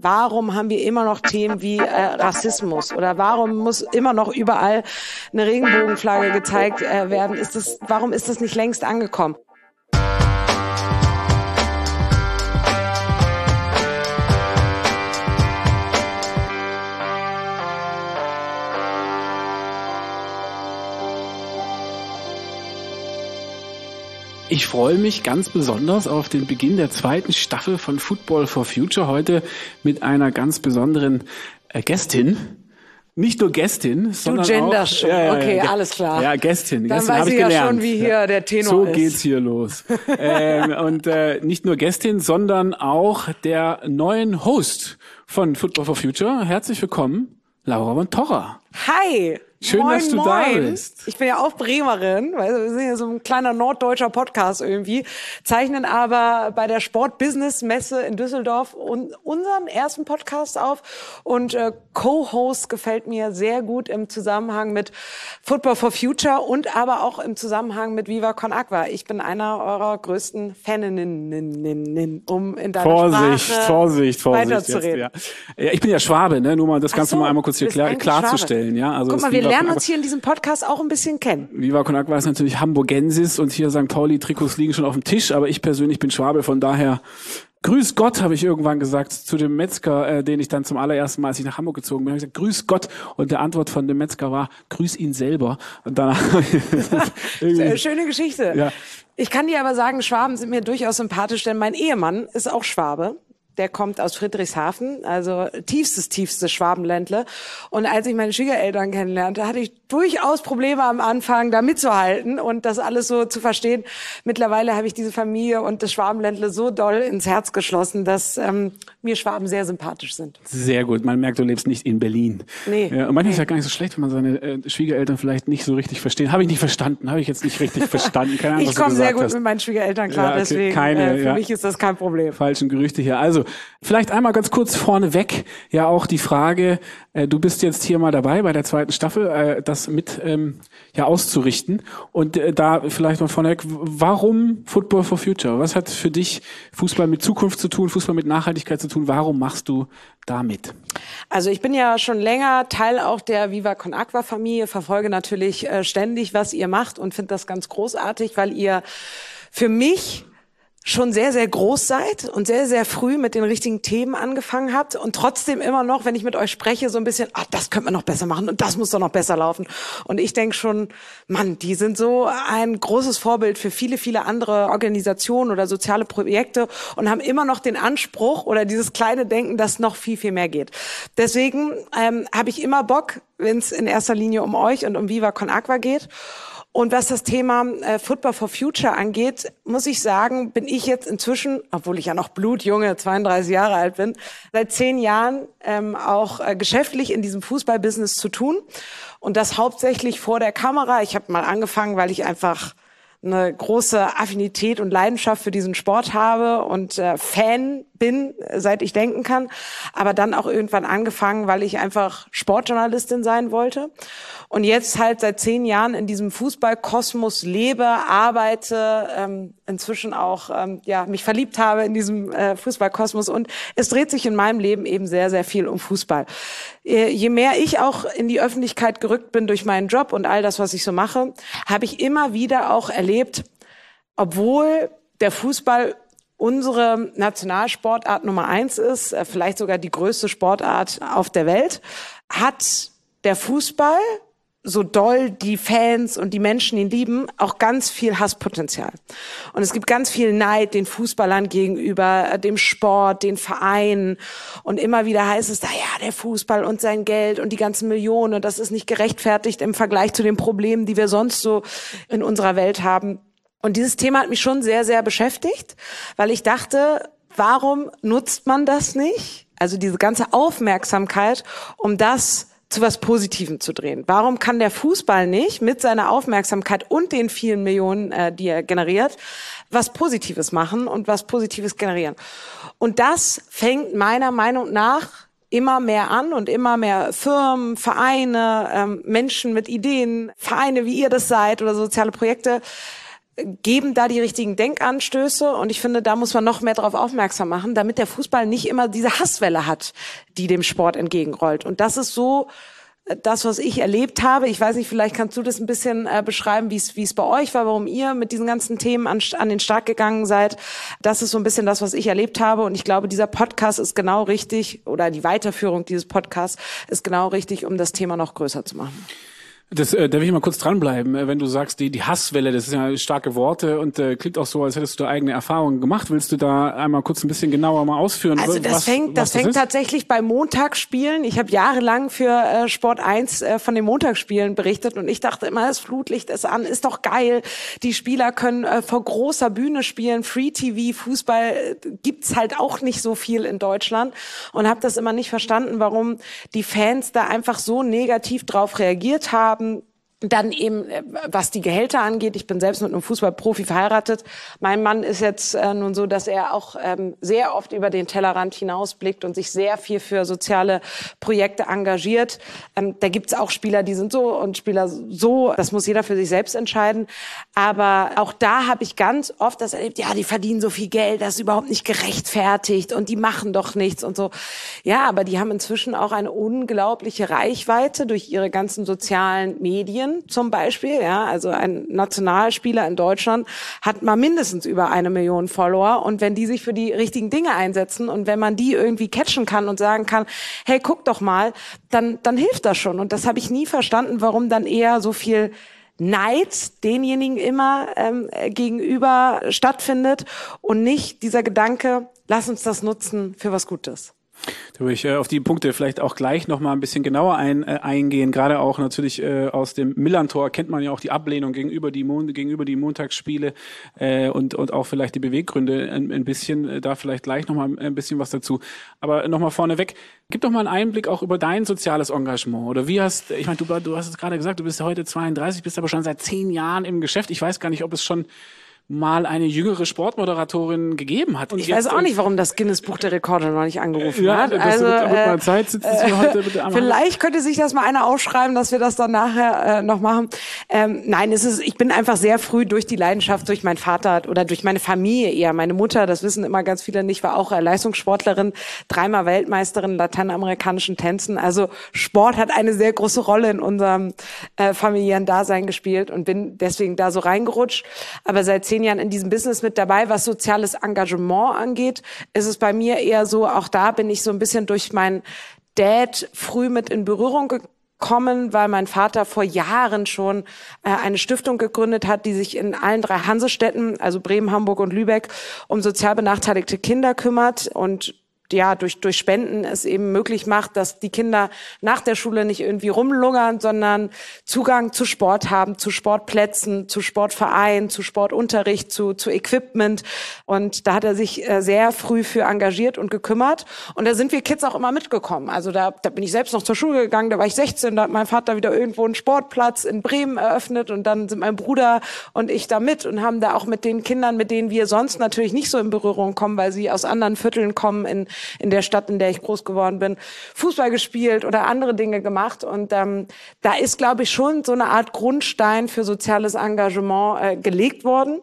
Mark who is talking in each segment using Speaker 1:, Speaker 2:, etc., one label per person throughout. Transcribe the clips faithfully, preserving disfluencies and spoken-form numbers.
Speaker 1: Warum haben wir immer noch Themen wie äh, Rassismus oder warum muss immer noch überall eine Regenbogenflagge gezeigt äh, werden? Ist das, warum ist das nicht längst angekommen?
Speaker 2: Ich freue mich ganz besonders auf den Beginn der zweiten Staffel von Football for Future. Heute mit einer ganz besonderen äh, Gästin. Nicht nur Gästin, sondern
Speaker 1: du genderst
Speaker 2: auch...
Speaker 1: schon. Ja, ja, okay, ja, alles klar.
Speaker 2: Ja, Gästin.
Speaker 1: Dann
Speaker 2: Gästin
Speaker 1: weiß ich,
Speaker 2: ich
Speaker 1: ja
Speaker 2: gelernt.
Speaker 1: schon, wie hier ja. der Tenor
Speaker 2: so
Speaker 1: ist.
Speaker 2: So geht's hier los. ähm, und äh, nicht nur Gästin, sondern auch der neuen Host von Football for Future. Herzlich willkommen, Laura von Torra.
Speaker 1: Hi!
Speaker 2: Schön,
Speaker 1: moin,
Speaker 2: dass du
Speaker 1: moin.
Speaker 2: da bist.
Speaker 1: Ich bin ja auch Bremerin, weil wir sind ja so ein kleiner norddeutscher Podcast irgendwie, zeichnen aber bei der Sport-Business-Messe in Düsseldorf un- unseren ersten Podcast auf und äh, Co-Host gefällt mir sehr gut im Zusammenhang mit Football for Future und aber auch im Zusammenhang mit Viva Con Agua. Ich bin einer eurer größten Faninnen, um in deiner
Speaker 2: Vorsicht,
Speaker 1: Sprache
Speaker 2: Vorsicht, Vorsicht
Speaker 1: weiterzureden.
Speaker 2: Jetzt, ja. Ja, ich bin ja Schwabe, ne? Nur mal das Ganze
Speaker 1: so,
Speaker 2: mal einmal kurz hier klar, klarzustellen. Ja? Also
Speaker 1: Guck mal, wir lernen uns hier in diesem Podcast auch ein bisschen kennen.
Speaker 2: Viva Con Agua ist natürlich Hamburgensis und hier Sankt Pauli-Trikots liegen schon auf dem Tisch, aber ich persönlich bin Schwabe, von daher Grüß Gott, habe ich irgendwann gesagt zu dem Metzger, äh, den ich dann zum allerersten Mal, als ich nach Hamburg gezogen bin, habe ich gesagt, Grüß Gott. Und der Antwort von dem Metzger war, Grüß ihn selber. Und danach
Speaker 1: schöne Geschichte. Ja. Ich kann dir aber sagen, Schwaben sind mir durchaus sympathisch, denn mein Ehemann ist auch Schwabe. Der kommt aus Friedrichshafen, also tiefstes, tiefstes Schwabenländle. Und als ich meine Schwiegereltern kennenlernte, hatte ich durchaus Probleme am Anfang, da mitzuhalten und das alles so zu verstehen. Mittlerweile habe ich diese Familie und das Schwabenländle so doll ins Herz geschlossen, dass ähm, mir Schwaben sehr sympathisch sind.
Speaker 2: Sehr gut. Man merkt, du lebst nicht in Berlin.
Speaker 1: Nee.
Speaker 2: Ja, und manchmal
Speaker 1: nee.
Speaker 2: ist ja gar nicht so schlecht, wenn man seine äh, Schwiegereltern vielleicht nicht so richtig versteht. Habe ich nicht verstanden, habe ich jetzt nicht richtig verstanden. Keine Ahnung,
Speaker 1: ich komme sehr gut
Speaker 2: hast.
Speaker 1: mit meinen Schwiegereltern klar,
Speaker 2: ja, okay.
Speaker 1: deswegen
Speaker 2: Keine,
Speaker 1: äh, für
Speaker 2: ja.
Speaker 1: mich ist das kein Problem.
Speaker 2: Falschen Gerüchte hier. Also vielleicht einmal ganz kurz vorneweg, ja auch die Frage, äh, du bist jetzt hier mal dabei bei der zweiten Staffel, äh, das mit ähm, ja auszurichten und äh, da vielleicht mal vorneweg, warum Football for Future? Was hat für dich Fußball mit Zukunft zu tun, Fußball mit Nachhaltigkeit zu tun? Warum machst du da mit?
Speaker 1: Also ich bin ja schon länger Teil auch der Viva Con Agua Familie, verfolge natürlich äh, ständig, was ihr macht und finde das ganz großartig, weil ihr für mich schon sehr, sehr groß seid und sehr, sehr früh mit den richtigen Themen angefangen habt und trotzdem immer noch, wenn ich mit euch spreche, so ein bisschen, ah, das könnte man noch besser machen und das muss doch noch besser laufen. Und ich denke schon, Mann, die sind so ein großes Vorbild für viele, viele andere Organisationen oder soziale Projekte und haben immer noch den Anspruch oder dieses kleine Denken, dass noch viel, viel mehr geht. Deswegen ähm, habe ich immer Bock, wenn es in erster Linie um euch und um Viva Con Agua geht. Und was das Thema äh, Football for Future angeht, muss ich sagen, bin ich jetzt inzwischen, obwohl ich ja noch blutjunge, zweiunddreißig Jahre alt bin, seit zehn Jahren ähm, auch äh, geschäftlich in diesem Fußballbusiness zu tun. Und das hauptsächlich vor der Kamera. Ich habe mal angefangen, weil ich einfach eine große Affinität und Leidenschaft für diesen Sport habe und äh, Fan bin, seit ich denken kann. Aber dann auch irgendwann angefangen, weil ich einfach Sportjournalistin sein wollte. Und jetzt halt seit zehn Jahren in diesem Fußballkosmos lebe, arbeite, ähm, inzwischen auch ähm, ja mich verliebt habe in diesem äh, Fußballkosmos. Und es dreht sich in meinem Leben eben sehr, sehr viel um Fußball. Äh, je mehr ich auch in die Öffentlichkeit gerückt bin durch meinen Job und all das, was ich so mache, habe ich immer wieder auch erlebt, obwohl der Fußball unsere Nationalsportart Nummer eins ist, äh, vielleicht sogar die größte Sportart auf der Welt, hat der Fußball, so doll die Fans und die Menschen ihn lieben, auch ganz viel Hasspotenzial. Und es gibt ganz viel Neid den Fußballern gegenüber, dem Sport, den Vereinen. Und immer wieder heißt es, naja, der Fußball und sein Geld und die ganzen Millionen, und das ist nicht gerechtfertigt im Vergleich zu den Problemen, die wir sonst so in unserer Welt haben. Und dieses Thema hat mich schon sehr, sehr beschäftigt, weil ich dachte, warum nutzt man das nicht? Also diese ganze Aufmerksamkeit, um das zu was Positivem zu drehen. Warum kann der Fußball nicht mit seiner Aufmerksamkeit und den vielen Millionen, äh, die er generiert, was Positives machen und was Positives generieren? Und das fängt meiner Meinung nach immer mehr an und immer mehr Firmen, Vereine, ähm, Menschen mit Ideen, Vereine, wie ihr das seid oder soziale Projekte, geben da die richtigen Denkanstöße und ich finde, da muss man noch mehr darauf aufmerksam machen, damit der Fußball nicht immer diese Hasswelle hat, die dem Sport entgegenrollt. Und das ist so das, was ich erlebt habe. Ich weiß nicht, vielleicht kannst du das ein bisschen äh, beschreiben, wie es wie es bei euch war, warum ihr mit diesen ganzen Themen an, an den Start gegangen seid. Das ist so ein bisschen das, was ich erlebt habe und ich glaube, dieser Podcast ist genau richtig oder die Weiterführung dieses Podcasts ist genau richtig, um das Thema noch größer zu machen.
Speaker 2: Das, äh, da will ich mal kurz dranbleiben, wenn du sagst, die, die Hasswelle, das sind ja starke Worte und äh, klingt auch so, als hättest du da eigene Erfahrungen gemacht. Willst du da einmal kurz ein bisschen genauer mal ausführen?
Speaker 1: Also das
Speaker 2: was,
Speaker 1: fängt, das,
Speaker 2: was
Speaker 1: fängt
Speaker 2: das
Speaker 1: tatsächlich bei Montagsspielen. Ich habe jahrelang für äh, Sport eins äh, von den Montagsspielen berichtet und ich dachte immer, das Flutlicht ist an, ist doch geil. Die Spieler können äh, vor großer Bühne spielen, Free-T V, Fußball äh, gibt's halt auch nicht so viel in Deutschland und habe das immer nicht verstanden, warum die Fans da einfach so negativ drauf reagiert haben. Dann eben, was die Gehälter angeht, ich bin selbst mit einem Fußballprofi verheiratet. Mein Mann ist jetzt äh, nun so, dass er auch ähm, sehr oft über den Tellerrand hinausblickt und sich sehr viel für soziale Projekte engagiert. Ähm, da gibt's auch Spieler, die sind so und Spieler so. Das muss jeder für sich selbst entscheiden. Aber auch da habe ich ganz oft das erlebt, ja, die verdienen so viel Geld, das ist überhaupt nicht gerechtfertigt und die machen doch nichts und so. Ja, aber die haben inzwischen auch eine unglaubliche Reichweite durch ihre ganzen sozialen Medien. Zum Beispiel, ja, also ein Nationalspieler in Deutschland hat mal mindestens über eine Million Follower und wenn die sich für die richtigen Dinge einsetzen und wenn man die irgendwie catchen kann und sagen kann, hey, guck doch mal, dann dann hilft das schon und das habe ich nie verstanden, warum dann eher so viel Neid denjenigen immer ähm, gegenüber stattfindet und nicht dieser Gedanke, lass uns das nutzen für was Gutes.
Speaker 2: Da würde ich äh, auf die Punkte vielleicht auch gleich noch mal ein bisschen genauer ein, äh, eingehen. Gerade auch natürlich äh, aus dem Millerntor kennt man ja auch die Ablehnung gegenüber die Mon- gegenüber die Montagsspiele äh, und und auch vielleicht die Beweggründe ein, ein bisschen. Äh, da vielleicht gleich noch mal ein bisschen was dazu. Aber noch mal vorneweg, gib doch mal einen Einblick auch über dein soziales Engagement. Oder wie hast, ich meine, du, du hast es gerade gesagt, du bist ja heute zweiunddreißig, bist aber schon seit zehn Jahren im Geschäft. Ich weiß gar nicht, ob es schon mal eine jüngere Sportmoderatorin gegeben hat.
Speaker 1: Und ich weiß auch nicht, warum das Guinness-Buch der Rekorde noch nicht angerufen
Speaker 2: ja,
Speaker 1: hat.
Speaker 2: Das
Speaker 1: also,
Speaker 2: wird, wird
Speaker 1: äh,
Speaker 2: mal Zeit, sitzen Sie heute bitte am
Speaker 1: vielleicht könnte sich das mal einer aufschreiben, dass wir das dann nachher äh, noch machen. Ähm, nein, es ist, ich bin einfach sehr früh durch die Leidenschaft, durch meinen Vater oder durch meine Familie eher. Meine Mutter, das wissen immer ganz viele nicht, war auch äh, Leistungssportlerin, dreimal Weltmeisterin lateinamerikanischen Tänzen. Also Sport hat eine sehr große Rolle in unserem äh, familiären Dasein gespielt und bin deswegen da so reingerutscht. Aber seit zehn Jahren in diesem Business mit dabei, was soziales Engagement angeht, ist es bei mir eher so, auch da bin ich so ein bisschen durch meinen Dad früh mit in Berührung gekommen, weil mein Vater vor Jahren schon äh, eine Stiftung gegründet hat, die sich in allen drei Hansestädten, also Bremen, Hamburg und Lübeck, um sozial benachteiligte Kinder kümmert und ja, durch, durch Spenden es eben möglich macht, dass die Kinder nach der Schule nicht irgendwie rumlungern, sondern Zugang zu Sport haben, zu Sportplätzen, zu Sportvereinen, zu Sportunterricht, zu, zu Equipment. Und da hat er sich äh, sehr früh für engagiert und gekümmert. Und da sind wir Kids auch immer mitgekommen. Also da, da bin ich selbst noch zur Schule gegangen, da war ich sechzehn, da hat mein Vater wieder irgendwo einen Sportplatz in Bremen eröffnet und dann sind mein Bruder und ich da mit und haben da auch mit den Kindern, mit denen wir sonst natürlich nicht so in Berührung kommen, weil sie aus anderen Vierteln kommen, in in der Stadt, in der ich groß geworden bin, Fußball gespielt oder andere Dinge gemacht. Und ähm, da ist, glaube ich, schon so eine Art Grundstein für soziales Engagement äh, gelegt worden.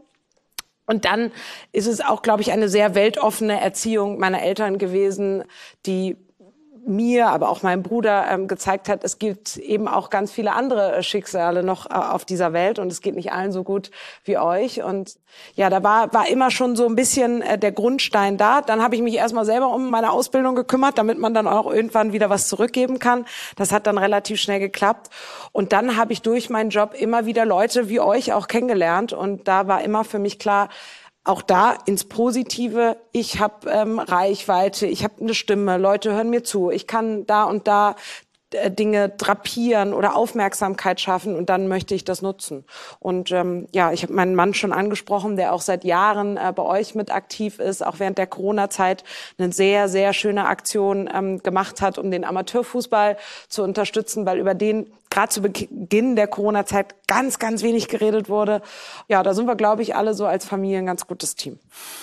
Speaker 1: Und dann ist es auch, glaube ich, eine sehr weltoffene Erziehung meiner Eltern gewesen, die mir, aber auch meinem Bruder ähm, gezeigt hat, es gibt eben auch ganz viele andere äh, Schicksale noch äh, auf dieser Welt und es geht nicht allen so gut wie euch. Und ja, da war war immer schon so ein bisschen äh, der Grundstein da. Dann habe ich mich erstmal selber um meine Ausbildung gekümmert, damit man dann auch irgendwann wieder was zurückgeben kann. Das hat dann relativ schnell geklappt. Und dann habe ich durch meinen Job immer wieder Leute wie euch auch kennengelernt und da war immer für mich klar, auch da ins Positive, ich habe ähm, Reichweite, ich habe eine Stimme, Leute hören mir zu, ich kann da und da äh, Dinge drapieren oder Aufmerksamkeit schaffen und dann möchte ich das nutzen. Und ähm, ja, ich habe meinen Mann schon angesprochen, der auch seit Jahren äh, bei euch mit aktiv ist, auch während der Corona-Zeit eine sehr, sehr schöne Aktion ähm, gemacht hat, um den Amateurfußball zu unterstützen, weil über den gerade zu Beginn der Corona-Zeit ganz, ganz wenig geredet wurde. Ja, da sind wir, glaube ich, alle so als Familie ein ganz gutes Team.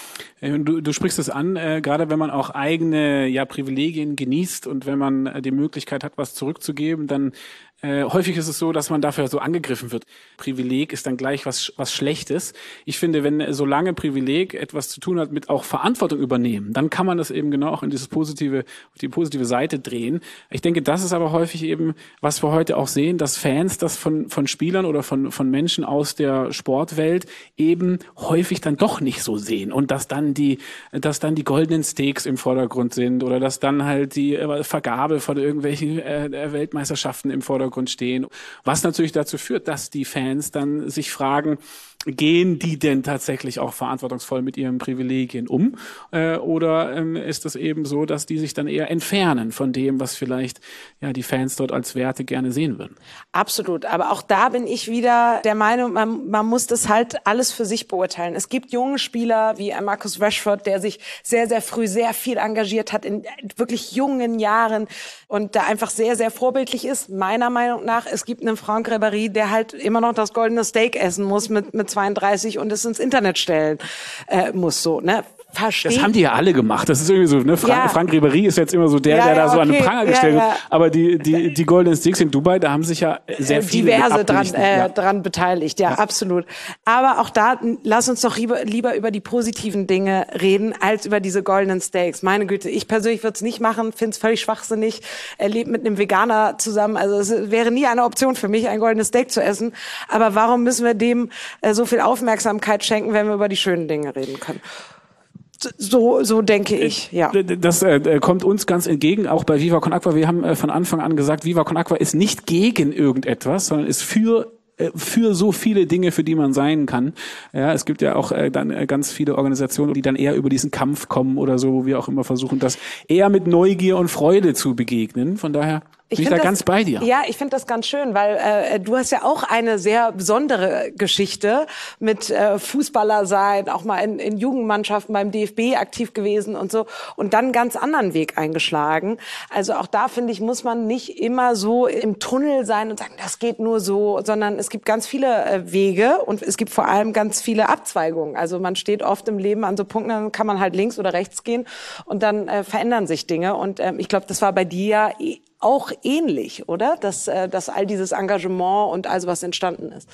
Speaker 2: Du, du sprichst es an, äh, gerade wenn man auch eigene ja, Privilegien genießt und wenn man äh, die Möglichkeit hat, was zurückzugeben, dann Äh, häufig ist es so, dass man dafür so angegriffen wird. Privileg ist dann gleich was was Schlechtes. Ich finde, wenn solange Privileg etwas zu tun hat mit auch Verantwortung übernehmen, dann kann man das eben genau auch in dieses positive, auf die positive Seite drehen. Ich denke, das ist aber häufig eben, was wir heute auch sehen, dass Fans das von von Spielern oder von von Menschen aus der Sportwelt eben häufig dann doch nicht so sehen und dass dann die dass dann die goldenen Steaks im Vordergrund sind oder dass dann halt die Vergabe von irgendwelchen äh, Weltmeisterschaften im Vordergrund stehen, was natürlich dazu führt, dass die Fans dann sich fragen, gehen die denn tatsächlich auch verantwortungsvoll mit ihren Privilegien um? Äh, oder ähm, ist es eben so, dass die sich dann eher entfernen von dem, was vielleicht ja die Fans dort als Werte gerne sehen würden?
Speaker 1: Absolut. Aber auch da bin ich wieder der Meinung, man, man muss das halt alles für sich beurteilen. Es gibt junge Spieler wie Marcus Rashford, der sich sehr, sehr früh sehr viel engagiert hat in wirklich jungen Jahren und da einfach sehr, sehr vorbildlich ist, meiner Meinung nach. Es gibt einen Franck Ribéry, der halt immer noch das goldene Steak essen muss mit, mit zweiunddreißig und es ins Internet stellen äh, muss, so, ne? Versteht.
Speaker 2: Das haben die ja alle gemacht. Das ist irgendwie so, ne? Frank,
Speaker 1: ja.
Speaker 2: Franck Ribéry ist jetzt immer so der,
Speaker 1: ja,
Speaker 2: der
Speaker 1: ja,
Speaker 2: da so
Speaker 1: okay.
Speaker 2: an den Pranger
Speaker 1: ja,
Speaker 2: gestellt
Speaker 1: ja.
Speaker 2: wird. Aber die, die, die Golden Sticks in Dubai, da haben sich ja sehr viele
Speaker 1: diverse dran, äh,
Speaker 2: ja.
Speaker 1: dran beteiligt. Ja, ja, absolut. Aber auch da, lass uns doch lieber, lieber über die positiven Dinge reden, als über diese goldenen Steaks. Meine Güte, ich persönlich würde es nicht machen, finde es völlig schwachsinnig. Er lebt mit einem Veganer zusammen. Also es wäre nie eine Option für mich, ein goldenes Steak zu essen. Aber warum müssen wir dem äh, so viel Aufmerksamkeit schenken, wenn wir über die schönen Dinge reden können? So, so denke ich, ja.
Speaker 2: Das äh, kommt uns ganz entgegen, auch bei Viva Con Agua. Wir haben äh, von Anfang an gesagt, Viva Con Agua ist nicht gegen irgendetwas, sondern ist für für so viele Dinge, für die man sein kann. Ja, es gibt ja auch äh, dann äh, ganz viele Organisationen, die dann eher über diesen Kampf kommen oder so, wo wir auch immer versuchen, das eher mit Neugier und Freude zu begegnen. Von daher bin ich da das, ganz bei dir.
Speaker 1: Ja, ich finde das ganz schön, weil äh, du hast ja auch eine sehr besondere Geschichte mit äh, Fußballer sein, auch mal in, in Jugendmannschaften beim D F B aktiv gewesen und so und dann einen ganz anderen Weg eingeschlagen. Also auch da, finde ich, muss man nicht immer so im Tunnel sein und sagen, das geht nur so, sondern es gibt ganz viele äh, Wege und es gibt vor allem ganz viele Abzweigungen. Also man steht oft im Leben an so Punkten, dann kann man halt links oder rechts gehen und dann äh, verändern sich Dinge. Und ähm, ich glaube, das war bei dir ja eh auch ähnlich, oder? Dass, äh, dass all dieses Engagement und all sowas entstanden ist.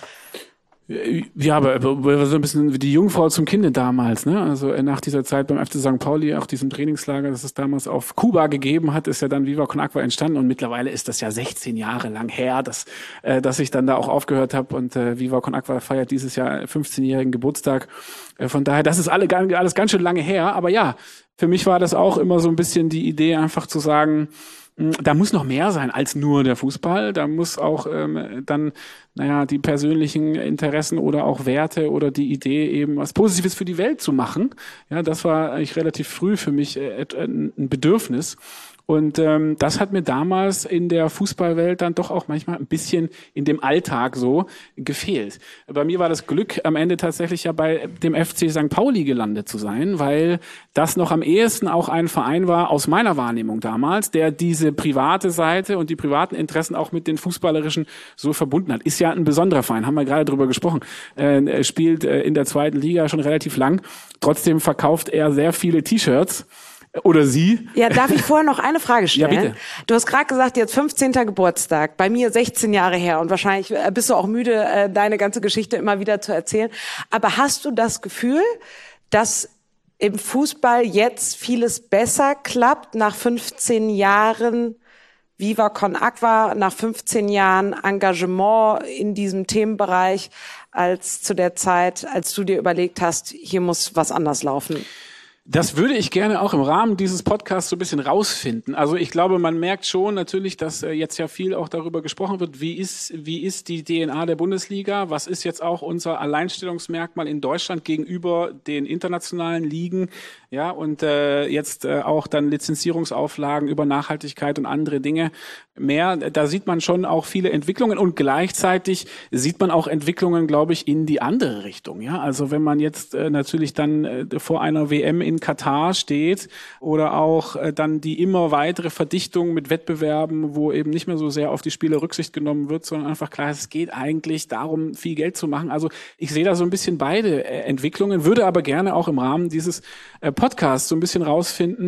Speaker 2: Ja, aber so ein bisschen wie die Jungfrau zum Kinde damals, ne? Also nach dieser Zeit beim F C Sankt Pauli, auch diesem Trainingslager, das es damals auf Kuba gegeben hat, ist ja dann Viva Con Agua entstanden und mittlerweile ist das ja sechzehn Jahre lang her, dass äh, dass ich dann da auch aufgehört habe und äh, Viva Con Agua feiert dieses Jahr fünfzehnjährigen Geburtstag. Äh, von daher, das ist alle, alles ganz schön lange her, aber ja, für mich war das auch immer so ein bisschen die Idee, einfach zu sagen, da muss noch mehr sein als nur der Fußball. Da muss auch ähm, dann, naja, die persönlichen Interessen oder auch Werte oder die Idee eben was Positives für die Welt zu machen. Ja, das war eigentlich relativ früh für mich äh, ein Bedürfnis. Und ähm, das hat mir damals in der Fußballwelt dann doch auch manchmal ein bisschen in dem Alltag so gefehlt. Bei mir war das Glück, am Ende tatsächlich ja bei dem F C Sankt Pauli gelandet zu sein, weil das noch am ehesten auch ein Verein war, aus meiner Wahrnehmung damals, der diese private Seite und die privaten Interessen auch mit den fußballerischen so verbunden hat. Ist ja ein besonderer Verein, haben wir gerade drüber gesprochen. Äh, er spielt äh, in der zweiten Liga schon relativ lang. Trotzdem verkauft er sehr viele T-Shirts. Oder sie?
Speaker 1: Ja, darf ich vorher noch eine Frage stellen?
Speaker 2: Ja, bitte.
Speaker 1: Du hast gerade gesagt, jetzt fünfzehnten Geburtstag, bei mir sechzehn Jahre her und wahrscheinlich bist du auch müde, deine ganze Geschichte immer wieder zu erzählen. Aber hast du das Gefühl, dass im Fußball jetzt vieles besser klappt nach fünfzehn Jahren Viva Con Agua, nach fünfzehn Jahren Engagement in diesem Themenbereich als zu der Zeit, als du dir überlegt hast, hier muss was anders laufen?
Speaker 2: Das würde ich gerne auch im Rahmen dieses Podcasts so ein bisschen rausfinden. Also ich glaube, man merkt schon natürlich, dass äh, jetzt ja viel auch darüber gesprochen wird, wie ist, wie ist die D N A der Bundesliga? Was ist jetzt auch unser Alleinstellungsmerkmal in Deutschland gegenüber den internationalen Ligen? Ja, und äh, jetzt äh, auch dann Lizenzierungsauflagen über Nachhaltigkeit und andere Dinge mehr. Da sieht man schon auch viele Entwicklungen und gleichzeitig sieht man auch Entwicklungen, glaube ich, in die andere Richtung. Ja, also wenn man jetzt äh, natürlich dann äh, vor einer W M in Katar steht oder auch äh, dann die immer weitere Verdichtung mit Wettbewerben, wo eben nicht mehr so sehr auf die Spieler Rücksicht genommen wird, sondern einfach klar, es geht eigentlich darum, viel Geld zu machen. Also ich sehe da so ein bisschen beide äh, Entwicklungen, würde aber gerne auch im Rahmen dieses äh, Podcasts so ein bisschen rausfinden,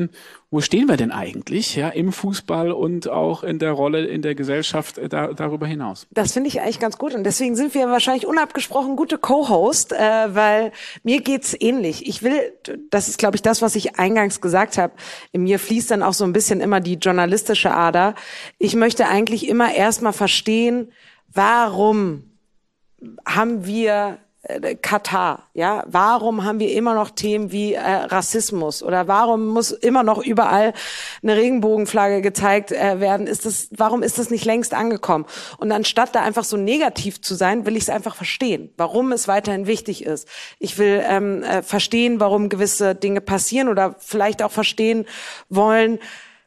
Speaker 2: wo stehen wir denn eigentlich, ja, im Fußball und auch in der Rolle in der Gesellschaft äh, da, darüber hinaus?
Speaker 1: Das finde ich eigentlich ganz gut und deswegen sind wir wahrscheinlich unabgesprochen gute Co-Host, äh, weil mir geht's ähnlich. Ich will, das ist glaube ich das, was ich eingangs gesagt habe, in mir fließt dann auch so ein bisschen immer die journalistische Ader. Ich möchte eigentlich immer erstmal verstehen, warum haben wir Katar, ja, warum haben wir immer noch Themen wie äh, Rassismus oder warum muss immer noch überall eine Regenbogenflagge gezeigt äh, werden? Ist das, warum ist das nicht längst angekommen? Und anstatt da einfach so negativ zu sein, will ich es einfach verstehen, warum es weiterhin wichtig ist. Ich will ähm, äh, verstehen, warum gewisse Dinge passieren oder vielleicht auch verstehen wollen,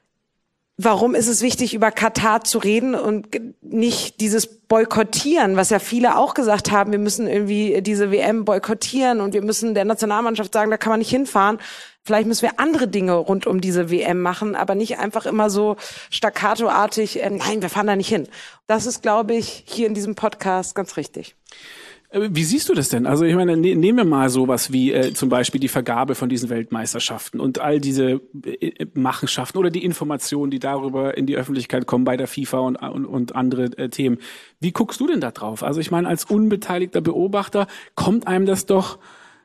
Speaker 1: warum ist es wichtig, über Katar zu reden und nicht dieses Boykottieren, was ja viele auch gesagt haben, wir müssen irgendwie diese W M boykottieren und wir müssen der Nationalmannschaft sagen, da kann man nicht hinfahren. Vielleicht müssen wir andere Dinge rund um diese W M machen, aber nicht einfach immer so staccatoartig, äh, nein, wir fahren da nicht hin. Das ist, glaube ich, hier in diesem Podcast ganz richtig.
Speaker 2: Wie siehst du das denn? Also ich meine, ne, nehmen wir mal sowas wie äh, zum Beispiel die Vergabe von diesen Weltmeisterschaften und all diese äh, Machenschaften oder die Informationen, die darüber in die Öffentlichkeit kommen bei der FIFA und, und, und andere äh, Themen. Wie guckst du denn da drauf? Also ich meine, als unbeteiligter Beobachter kommt einem das doch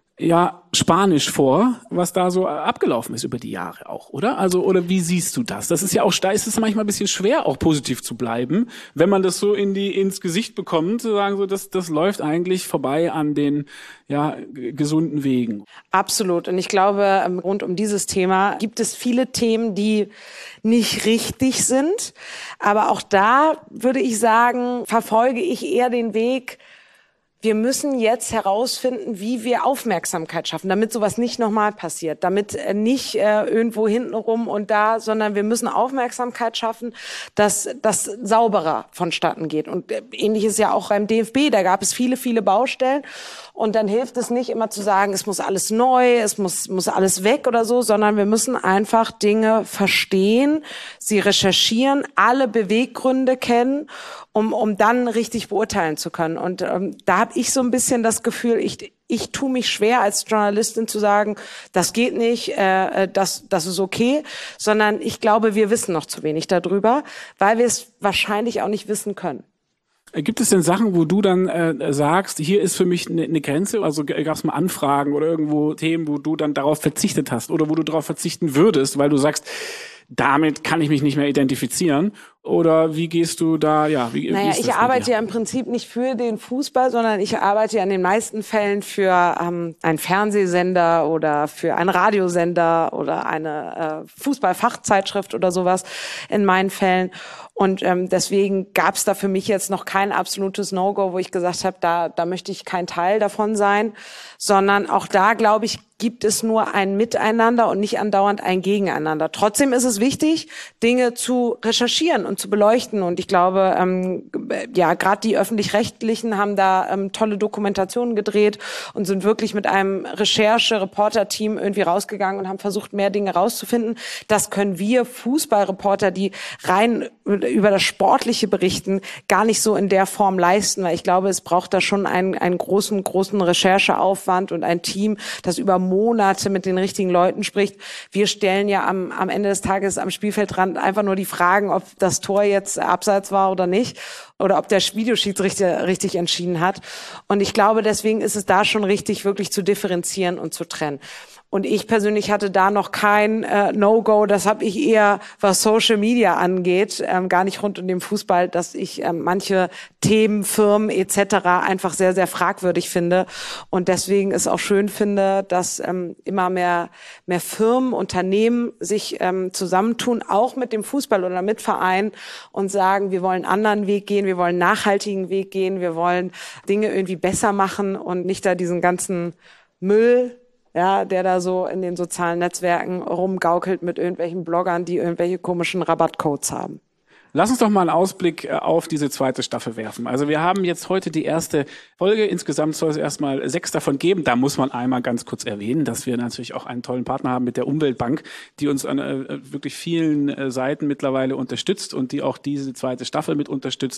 Speaker 2: ja spanisch vor, was da so abgelaufen ist über die Jahre auch, oder? Also, oder wie siehst du das? Das ist ja auch, da ist es manchmal ein bisschen schwer, auch positiv zu bleiben, wenn man das so in die, ins Gesicht bekommt, zu sagen, so, das, das läuft eigentlich vorbei an den, ja, gesunden Wegen.
Speaker 1: Absolut. Und ich glaube, rund um dieses Thema gibt es viele Themen, die nicht richtig sind. Aber auch da würde ich sagen, verfolge ich eher den Weg, wir müssen jetzt herausfinden, wie wir Aufmerksamkeit schaffen, damit sowas nicht nochmal passiert, damit äh, nicht äh, irgendwo hintenrum und da, sondern wir müssen Aufmerksamkeit schaffen, dass das sauberer vonstatten geht. Und äh, ähnlich ist ja auch beim D F B, da gab es viele, viele Baustellen. Und dann hilft es nicht immer zu sagen, es muss alles neu, es muss, muss alles weg oder so, sondern wir müssen einfach Dinge verstehen, sie recherchieren, alle Beweggründe kennen, um, um dann richtig beurteilen zu können. Und ähm, da habe ich so ein bisschen das Gefühl, ich, ich tue mich schwer als Journalistin zu sagen, das geht nicht, äh, das, das ist okay, sondern ich glaube, wir wissen noch zu wenig darüber, weil wir es wahrscheinlich auch nicht wissen können.
Speaker 2: Gibt es denn Sachen, wo du dann äh, sagst, hier ist für mich eine ne Grenze? Also gab es mal Anfragen oder irgendwo Themen, wo du dann darauf verzichtet hast oder wo du darauf verzichten würdest, weil du sagst, damit kann ich mich nicht mehr identifizieren? Oder wie gehst du da, ja, wie,
Speaker 1: naja,
Speaker 2: wie ist das
Speaker 1: ich arbeite ja im Prinzip nicht für den Fußball, sondern ich arbeite ja in den meisten Fällen für ähm, einen Fernsehsender oder für einen Radiosender oder eine äh, Fußballfachzeitschrift oder sowas in meinen Fällen. Und ähm, deswegen gab es da für mich jetzt noch kein absolutes No-Go, wo ich gesagt habe, da, da möchte ich kein Teil davon sein, sondern auch da, glaube ich, gibt es nur ein Miteinander und nicht andauernd ein Gegeneinander. Trotzdem ist es wichtig, Dinge zu recherchieren und zu beleuchten. Und ich glaube, ähm, ja, gerade die Öffentlich-Rechtlichen haben da ähm, tolle Dokumentationen gedreht und sind wirklich mit einem Recherche-Reporter-Team irgendwie rausgegangen und haben versucht, mehr Dinge rauszufinden. Das können wir Fußballreporter, die rein über das Sportliche berichten, gar nicht so in der Form leisten, weil ich glaube, es braucht da schon einen, einen großen, großen Rechercheaufwand und ein Team, das über Monate mit den richtigen Leuten spricht. Wir stellen ja am, am Ende des Tages am Spielfeldrand einfach nur die Fragen, ob das Tor jetzt abseits war oder nicht oder ob der Videoschiedsrichter richtig entschieden hat. Und ich glaube, deswegen ist es da schon richtig, wirklich zu differenzieren und zu trennen. Und ich persönlich hatte da noch kein äh, No-Go. Das habe ich eher, was Social Media angeht, ähm, gar nicht rund um den Fußball, dass ich ähm, manche Themen, Firmen et cetera einfach sehr, sehr fragwürdig finde. Und deswegen es auch schön finde, dass ähm, immer mehr mehr Firmen, Unternehmen sich ähm, zusammentun, auch mit dem Fußball oder mit Vereinen und sagen, wir wollen einen anderen Weg gehen, wir wollen einen nachhaltigen Weg gehen, wir wollen Dinge irgendwie besser machen und nicht da diesen ganzen Müll, ja, der da so in den sozialen Netzwerken rumgaukelt mit irgendwelchen Bloggern, die irgendwelche komischen Rabattcodes haben.
Speaker 2: Lass uns doch mal einen Ausblick auf diese zweite Staffel werfen. Also wir haben jetzt heute die erste Folge. Insgesamt soll es erstmal sechs davon geben. Da muss man einmal ganz kurz erwähnen, dass wir natürlich auch einen tollen Partner haben mit der Umweltbank, die uns an äh, wirklich vielen äh, Seiten mittlerweile unterstützt und die auch diese zweite Staffel mit unterstützt.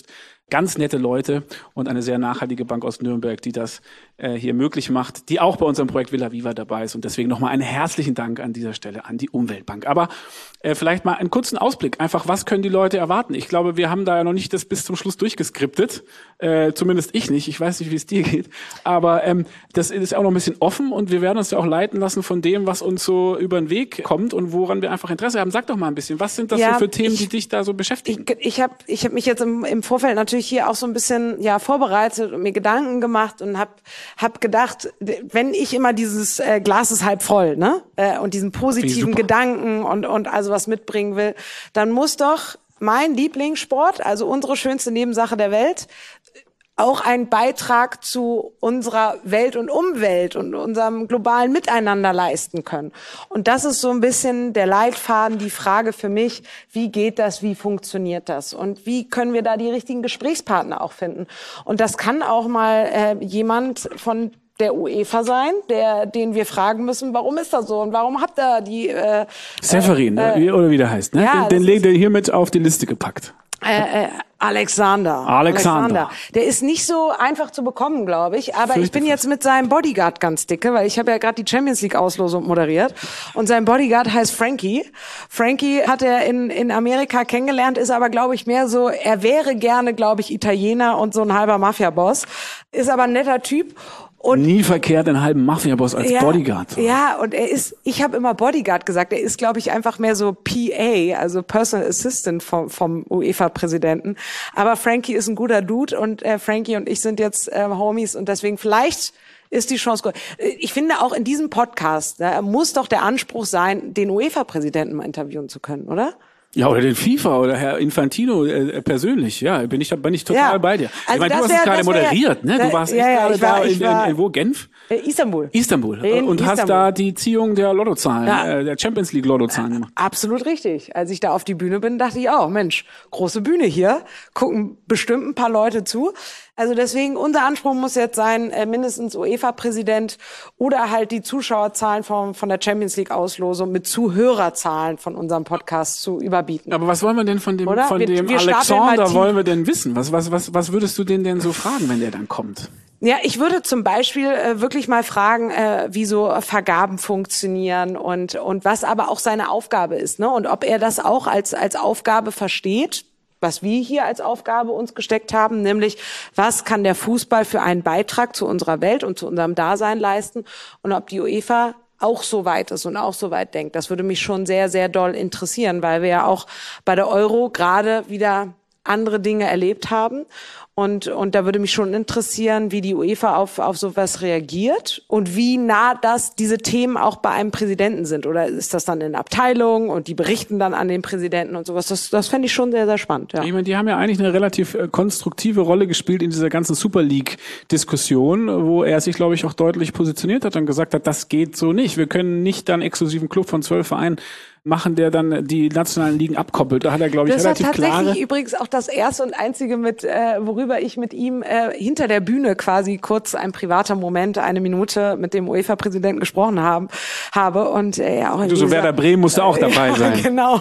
Speaker 2: ganz nette Leute und eine sehr nachhaltige Bank aus Nürnberg, die das äh, hier möglich macht, die auch bei unserem Projekt Villa Viva dabei ist. Und deswegen nochmal einen herzlichen Dank an dieser Stelle an die Umweltbank. Aber äh, vielleicht mal einen kurzen Ausblick. Einfach, was können die Leute erwarten? Ich glaube, wir haben da ja noch nicht das bis zum Schluss durchgeskriptet. Äh, zumindest ich nicht. Ich weiß nicht, wie es dir geht. Aber ähm, das ist auch noch ein bisschen offen und wir werden uns ja auch leiten lassen von dem, was uns so über den Weg kommt und woran wir einfach Interesse haben. Sag doch mal ein bisschen, was sind das
Speaker 1: ja,
Speaker 2: so für Themen,
Speaker 1: ich,
Speaker 2: die dich da so beschäftigen?
Speaker 1: Ich, ich habe ich hab mich jetzt im, im Vorfeld natürlich hier auch so ein bisschen ja vorbereitet und mir Gedanken gemacht und habe hab gedacht, wenn ich immer dieses äh, Glas ist halb voll, ne, äh, und diesen positiven Gedanken und und also was mitbringen will, dann muss doch mein Lieblingssport, also unsere schönste Nebensache der Welt, auch einen Beitrag zu unserer Welt und Umwelt und unserem globalen Miteinander leisten können. Und das ist so ein bisschen der Leitfaden, die Frage für mich, wie geht das, wie funktioniert das und wie können wir da die richtigen Gesprächspartner auch finden. Und das kann auch mal äh, jemand von der UEFA sein, der, den wir fragen müssen, warum ist das so und warum habt ihr die... Äh,
Speaker 2: Seferin, äh, oder wie der heißt, ne?
Speaker 1: Ja,
Speaker 2: den den legt er hiermit auf die Liste gepackt.
Speaker 1: Äh, äh, Alexander.
Speaker 2: Alexander.
Speaker 1: Alexander. Der ist nicht so einfach zu bekommen, glaube ich. Aber ich bin jetzt mit seinem Bodyguard ganz dicke, weil ich habe ja gerade die Champions League Auslosung moderiert. Und sein Bodyguard heißt Frankie. Frankie hat er in, in Amerika kennengelernt, ist aber, glaube ich, mehr so, er wäre gerne, glaube ich, Italiener und so ein halber Mafia-Boss. Ist aber ein netter Typ. Und
Speaker 2: nie verkehrt, einen halben Mafia-Boss als
Speaker 1: ja,
Speaker 2: Bodyguard.
Speaker 1: Ja, und er ist, ich habe immer Bodyguard gesagt, er ist, glaube ich, einfach mehr so P A, also Personal Assistant vom, vom UEFA-Präsidenten. Aber Frankie ist ein guter Dude und äh, Frankie und ich sind jetzt äh, Homies und deswegen vielleicht ist die Chance gut. Ich finde auch in diesem Podcast, da muss doch der Anspruch sein, den UEFA-Präsidenten mal interviewen zu können, oder?
Speaker 2: Ja, oder den FIFA oder Herr Infantino äh, persönlich. Ja, bin ich, bin ich total
Speaker 1: ja.
Speaker 2: bei dir.
Speaker 1: Also
Speaker 2: ich meine, du hast
Speaker 1: wär,
Speaker 2: es gerade moderiert,
Speaker 1: wär,
Speaker 2: ne? Du warst
Speaker 1: ja,
Speaker 2: echt
Speaker 1: ja,
Speaker 2: gerade
Speaker 1: war,
Speaker 2: da in,
Speaker 1: war,
Speaker 2: in, in wo? Genf?
Speaker 1: Äh, Istanbul.
Speaker 2: Istanbul.
Speaker 1: In
Speaker 2: und
Speaker 1: Istanbul.
Speaker 2: hast da die Ziehung der Lottozahlen,
Speaker 1: ja.
Speaker 2: äh, der Champions League Lottozahlen gemacht.
Speaker 1: Absolut richtig. Als ich da auf die Bühne bin, dachte ich auch, Mensch, große Bühne hier, gucken bestimmt ein paar Leute zu. Also deswegen, unser Anspruch muss jetzt sein, äh, mindestens UEFA-Präsident oder halt die Zuschauerzahlen von, von der Champions League-Auslosung mit Zuhörerzahlen von unserem Podcast zu überbieten.
Speaker 2: Aber was wollen wir denn von dem,
Speaker 1: oder?
Speaker 2: von
Speaker 1: wir,
Speaker 2: dem
Speaker 1: wir
Speaker 2: Alexander wollen wir denn wissen? Was, was, was, was würdest du den denn so fragen, wenn der dann kommt?
Speaker 1: Ja, ich würde zum Beispiel äh, wirklich mal fragen, äh, wie so Vergaben funktionieren und und was aber auch seine Aufgabe ist, ne? Und ob er das auch als als Aufgabe versteht, was wir hier als Aufgabe uns gesteckt haben, nämlich was kann der Fußball für einen Beitrag zu unserer Welt und zu unserem Dasein leisten und ob die UEFA auch so weit ist und auch so weit denkt. Das würde mich schon sehr, sehr doll interessieren, weil wir ja auch bei der Euro gerade wieder andere Dinge erlebt haben. Und, und da würde mich schon interessieren, wie die UEFA auf, auf sowas reagiert und wie nah das, diese Themen auch bei einem Präsidenten sind. Oder ist das dann in Abteilungen und die berichten dann an den Präsidenten und sowas? Das, das fände ich schon sehr, sehr spannend. Ja.
Speaker 2: Ich meine, die haben ja eigentlich eine relativ äh, konstruktive Rolle gespielt in dieser ganzen Super League-Diskussion, wo er sich, glaube ich, auch deutlich positioniert hat und gesagt hat, das geht so nicht. Wir können nicht dann exklusiven Club von zwölf Vereinen machen, der dann die nationalen Ligen abkoppelt. Da hat er, glaube ich,
Speaker 1: das
Speaker 2: relativ klare...
Speaker 1: Das war tatsächlich übrigens auch das erste und einzige, mit äh, worüber ich mit ihm äh, hinter der Bühne quasi kurz ein privater Moment, eine Minute mit dem UEFA-Präsidenten gesprochen haben, habe. Und äh, ja, auch
Speaker 2: du, so Werder Bremen musste auch dabei
Speaker 1: ja,
Speaker 2: sein.
Speaker 1: Genau.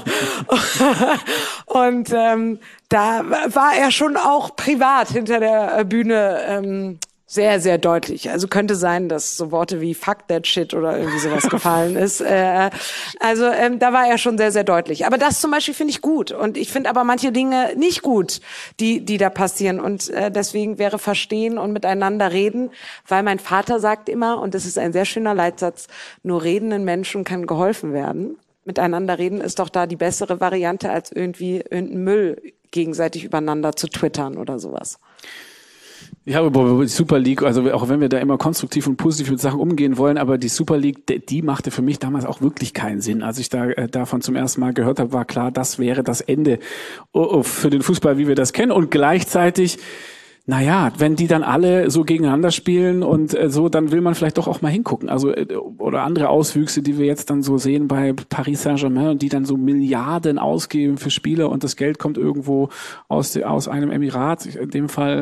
Speaker 1: Und ähm, da war er schon auch privat hinter der Bühne ähm, sehr, sehr deutlich. Also könnte sein, dass so Worte wie fuck that shit oder irgendwie sowas gefallen ist. Äh, also ähm, da war er schon sehr, sehr deutlich. Aber das zum Beispiel finde ich gut. Und ich finde aber manche Dinge nicht gut, die die da passieren. Und äh, deswegen wäre Verstehen und miteinander reden, weil mein Vater sagt immer, und das ist ein sehr schöner Leitsatz, nur redenden Menschen kann geholfen werden. Miteinander reden ist doch da die bessere Variante, als irgendwie irgendeinen Müll gegenseitig übereinander zu twittern oder sowas.
Speaker 2: Ja, aber die Super League, also auch wenn wir da immer konstruktiv und positiv mit Sachen umgehen wollen, aber die Super League, die machte für mich damals auch wirklich keinen Sinn. Als ich da äh, davon zum ersten Mal gehört habe, war klar, das wäre das Ende uh, für den Fußball, wie wir das kennen. Und gleichzeitig, naja, wenn die dann alle so gegeneinander spielen und äh, so, dann will man vielleicht doch auch mal hingucken. Also äh, oder andere Auswüchse, die wir jetzt dann so sehen bei Paris Saint-Germain, die dann so Milliarden ausgeben für Spieler und das Geld kommt irgendwo aus aus einem Emirat, in dem Fall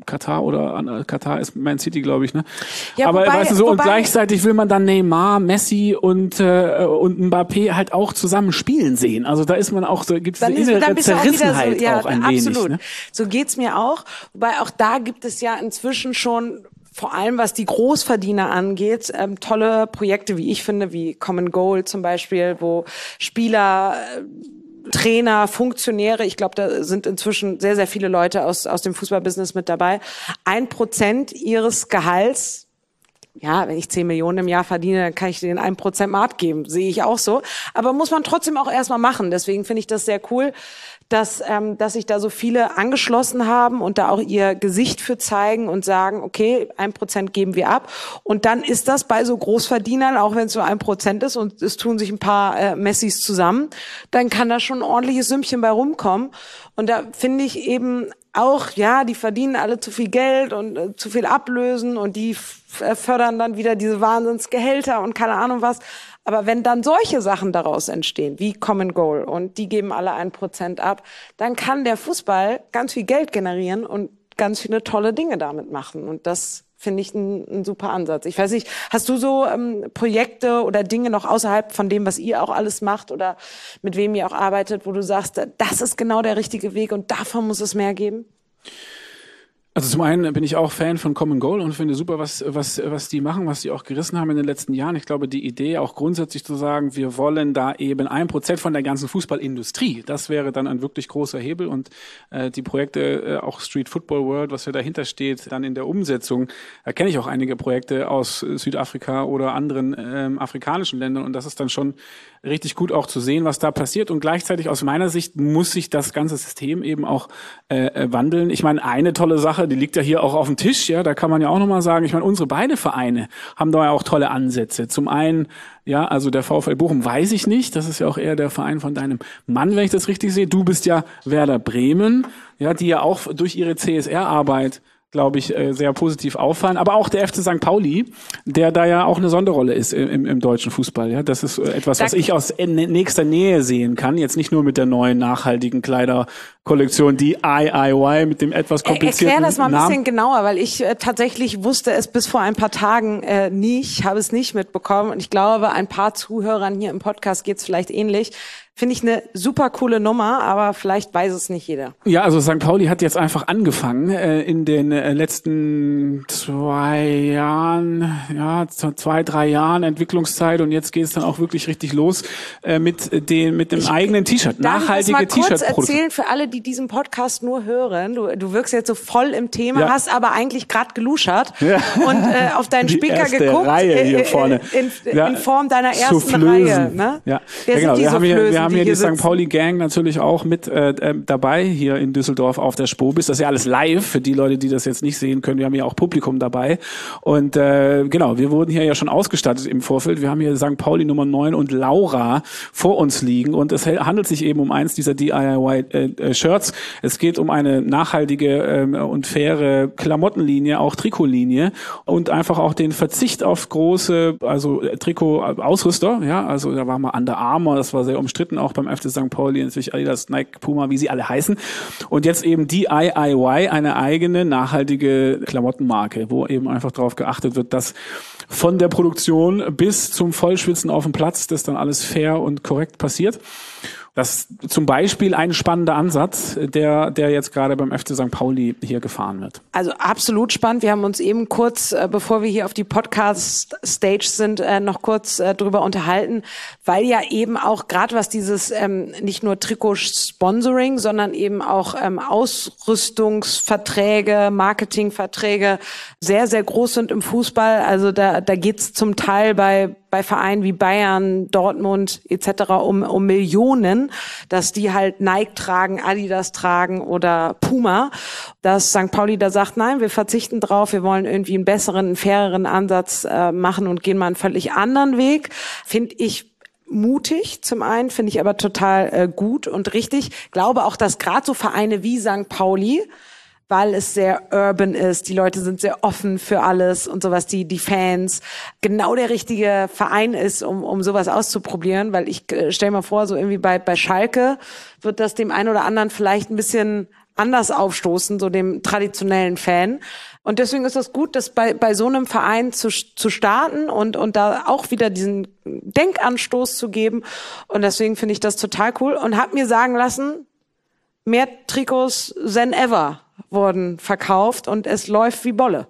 Speaker 2: Katar oder an, Katar ist Man City, glaube ich, ne?
Speaker 1: Ja,
Speaker 2: aber
Speaker 1: wobei,
Speaker 2: weißt du so,
Speaker 1: wobei,
Speaker 2: und gleichzeitig will man dann Neymar, Messi und äh, und Mbappé halt auch zusammen spielen sehen. Also da ist man auch so, gibt es eine innere Zerrissenheit auch, so, ja, auch ein
Speaker 1: absolut.
Speaker 2: wenig. Ne?
Speaker 1: So geht's mir auch. Wobei auch da gibt es ja inzwischen schon, vor allem was die Großverdiener angeht, ähm, tolle Projekte, wie ich finde, wie Common Goal zum Beispiel, wo Spieler, äh, Trainer, Funktionäre, ich glaube, da sind inzwischen sehr, sehr viele Leute aus aus dem Fußballbusiness mit dabei, ein Prozent ihres Gehalts, ja, wenn ich zehn Millionen im Jahr verdiene, dann kann ich denen ein Prozent mal abgeben, sehe ich auch so. Aber muss man trotzdem auch erstmal machen. Deswegen finde ich das sehr cool, dass ähm, dass sich da so viele angeschlossen haben und da auch ihr Gesicht für zeigen und sagen, okay, ein Prozent geben wir ab. Und dann ist das bei so Großverdienern, auch wenn es nur ein Prozent ist und es tun sich ein paar äh, Messis zusammen, dann kann da schon ein ordentliches Sümmchen bei rumkommen. Und da finde ich eben auch, ja, die verdienen alle zu viel Geld und äh, zu viel Ablösen und die f- fördern dann wieder diese Wahnsinnsgehälter und keine Ahnung was. Aber wenn dann solche Sachen daraus entstehen, wie Common Goal, und die geben alle ein Prozent ab, dann kann der Fußball ganz viel Geld generieren und ganz viele tolle Dinge damit machen. Und das finde ich ein, ein super Ansatz. Ich weiß nicht, hast du so ähm, Projekte oder Dinge noch außerhalb von dem, was ihr auch alles macht oder mit wem ihr auch arbeitet, wo du sagst, das ist genau der richtige Weg und davon muss es mehr geben?
Speaker 2: Also zum einen bin ich auch Fan von Common Goal und finde super, was was was die machen, was die auch gerissen haben in den letzten Jahren. Ich glaube, die Idee auch grundsätzlich zu sagen, wir wollen da eben ein Prozent von der ganzen Fußballindustrie, das wäre dann ein wirklich großer Hebel. Und äh, die Projekte, äh, auch Street Football World, was ja dahinter steht, dann in der Umsetzung, da kenne ich auch einige Projekte aus Südafrika oder anderen ähm, afrikanischen Ländern, und das ist dann schon richtig gut auch zu sehen, was da passiert. Und gleichzeitig aus meiner Sicht muss sich das ganze System eben auch äh, wandeln. Ich meine, eine tolle Sache, die liegt ja hier auch auf dem Tisch, ja, da kann man ja auch nochmal sagen, ich meine, unsere beide Vereine haben da ja auch tolle Ansätze. Zum einen, ja, also der VfL Bochum weiß ich nicht, das ist ja auch eher der Verein von deinem Mann, wenn ich das richtig sehe. Du bist ja Werder Bremen, ja, die ja auch durch ihre C S R-Arbeit, glaube ich, sehr positiv auffallen. Aber auch der F C Sankt Pauli, der da ja auch eine Sonderrolle ist im, im deutschen Fußball. Ja, das ist etwas, was ich aus nächster Nähe sehen kann. Jetzt nicht nur mit der neuen nachhaltigen Kleiderkollektion, die I I Y mit dem etwas komplizierten Namen.
Speaker 1: Erklär das mal ein bisschen genauer, weil ich äh, tatsächlich wusste es bis vor ein paar Tagen äh, nicht, habe es nicht mitbekommen. Und ich glaube, ein paar Zuhörern hier im Podcast geht's vielleicht ähnlich. Finde ich eine super coole Nummer, aber vielleicht weiß es nicht jeder.
Speaker 2: Ja, also Sankt Pauli hat jetzt einfach angefangen äh, in den äh, letzten zwei Jahren, ja, zwei, drei Jahren Entwicklungszeit, und jetzt geht es dann auch wirklich richtig los äh, mit den mit dem ich, eigenen T-Shirt, nachhaltige T-Shirt-Produkte.
Speaker 1: Darf ich das mal kurz erzählen für alle, die diesen Podcast nur hören? Du, du wirkst jetzt so voll im Thema, ja. Hast aber eigentlich gerade geluschert ja. und äh, auf deinen Speaker
Speaker 2: die
Speaker 1: geguckt.
Speaker 2: Reihe hier äh, vorne.
Speaker 1: In, in,
Speaker 2: ja.
Speaker 1: in Form deiner ersten Reihe. Ne?
Speaker 2: Ja,
Speaker 1: Wer
Speaker 2: ja genau.
Speaker 1: sind
Speaker 2: Wir haben, hier,
Speaker 1: die
Speaker 2: wir haben hier die
Speaker 1: sitzen?
Speaker 2: Sankt Pauli Gang natürlich auch mit äh, dabei hier in Düsseldorf auf der Spobis. Das ist ja alles live für die Leute, die das jetzt nicht sehen können. Wir haben ja auch Publikum dabei. Und äh, genau, wir wurden hier ja schon ausgestattet im Vorfeld. Wir haben hier Sankt Pauli Nummer neun und Laura vor uns liegen. Und es handelt sich eben um eins dieser D I Y-Shirts. Es geht um eine nachhaltige ähm, und faire Klamottenlinie, auch Trikotlinie, und einfach auch den Verzicht auf große, also Trikot-Ausrüster. Ja, also da war mal Under Armour, das war sehr umstritten, auch beim F C Sankt Pauli, natürlich Adidas, Nike, Puma, wie sie alle heißen. Und jetzt eben D I Y, eine eigene nachhaltige Klamottenmarke, wo eben einfach darauf geachtet wird, dass von der Produktion bis zum Vollschwitzen auf dem Platz das dann alles fair und korrekt passiert. Das ist zum Beispiel ein spannender Ansatz, der der jetzt gerade beim F C Sankt Pauli hier gefahren wird.
Speaker 1: Also absolut spannend. Wir haben uns eben kurz, äh, bevor wir hier auf die Podcast-Stage sind, äh, noch kurz äh, drüber unterhalten, weil ja eben auch gerade was dieses ähm, nicht nur Trikot-Sponsoring, sondern eben auch ähm, Ausrüstungsverträge, Marketingverträge sehr, sehr groß sind im Fußball. Also da, da geht's zum Teil bei bei Vereinen wie Bayern, Dortmund et cetera um um Millionen, dass die halt Nike tragen, Adidas tragen oder Puma, dass Sankt Pauli da sagt, nein, wir verzichten drauf, wir wollen irgendwie einen besseren, einen faireren Ansatz äh, machen und gehen mal einen völlig anderen Weg, finde ich mutig zum einen, finde ich aber total äh, gut und richtig. Glaube auch, dass gerade so Vereine wie Sankt Pauli, weil es sehr urban ist, die Leute sind sehr offen für alles und sowas, die die Fans, genau der richtige Verein ist, um um sowas auszuprobieren, weil ich äh, stell mal vor, so irgendwie bei bei Schalke wird das dem einen oder anderen vielleicht ein bisschen anders aufstoßen, so dem traditionellen Fan. Und deswegen ist es gut, das bei bei so einem Verein zu zu starten und und da auch wieder diesen Denkanstoß zu geben. Und deswegen finde ich das total cool und habe mir sagen lassen, mehr Trikots than ever wurden verkauft und es läuft wie Bolle.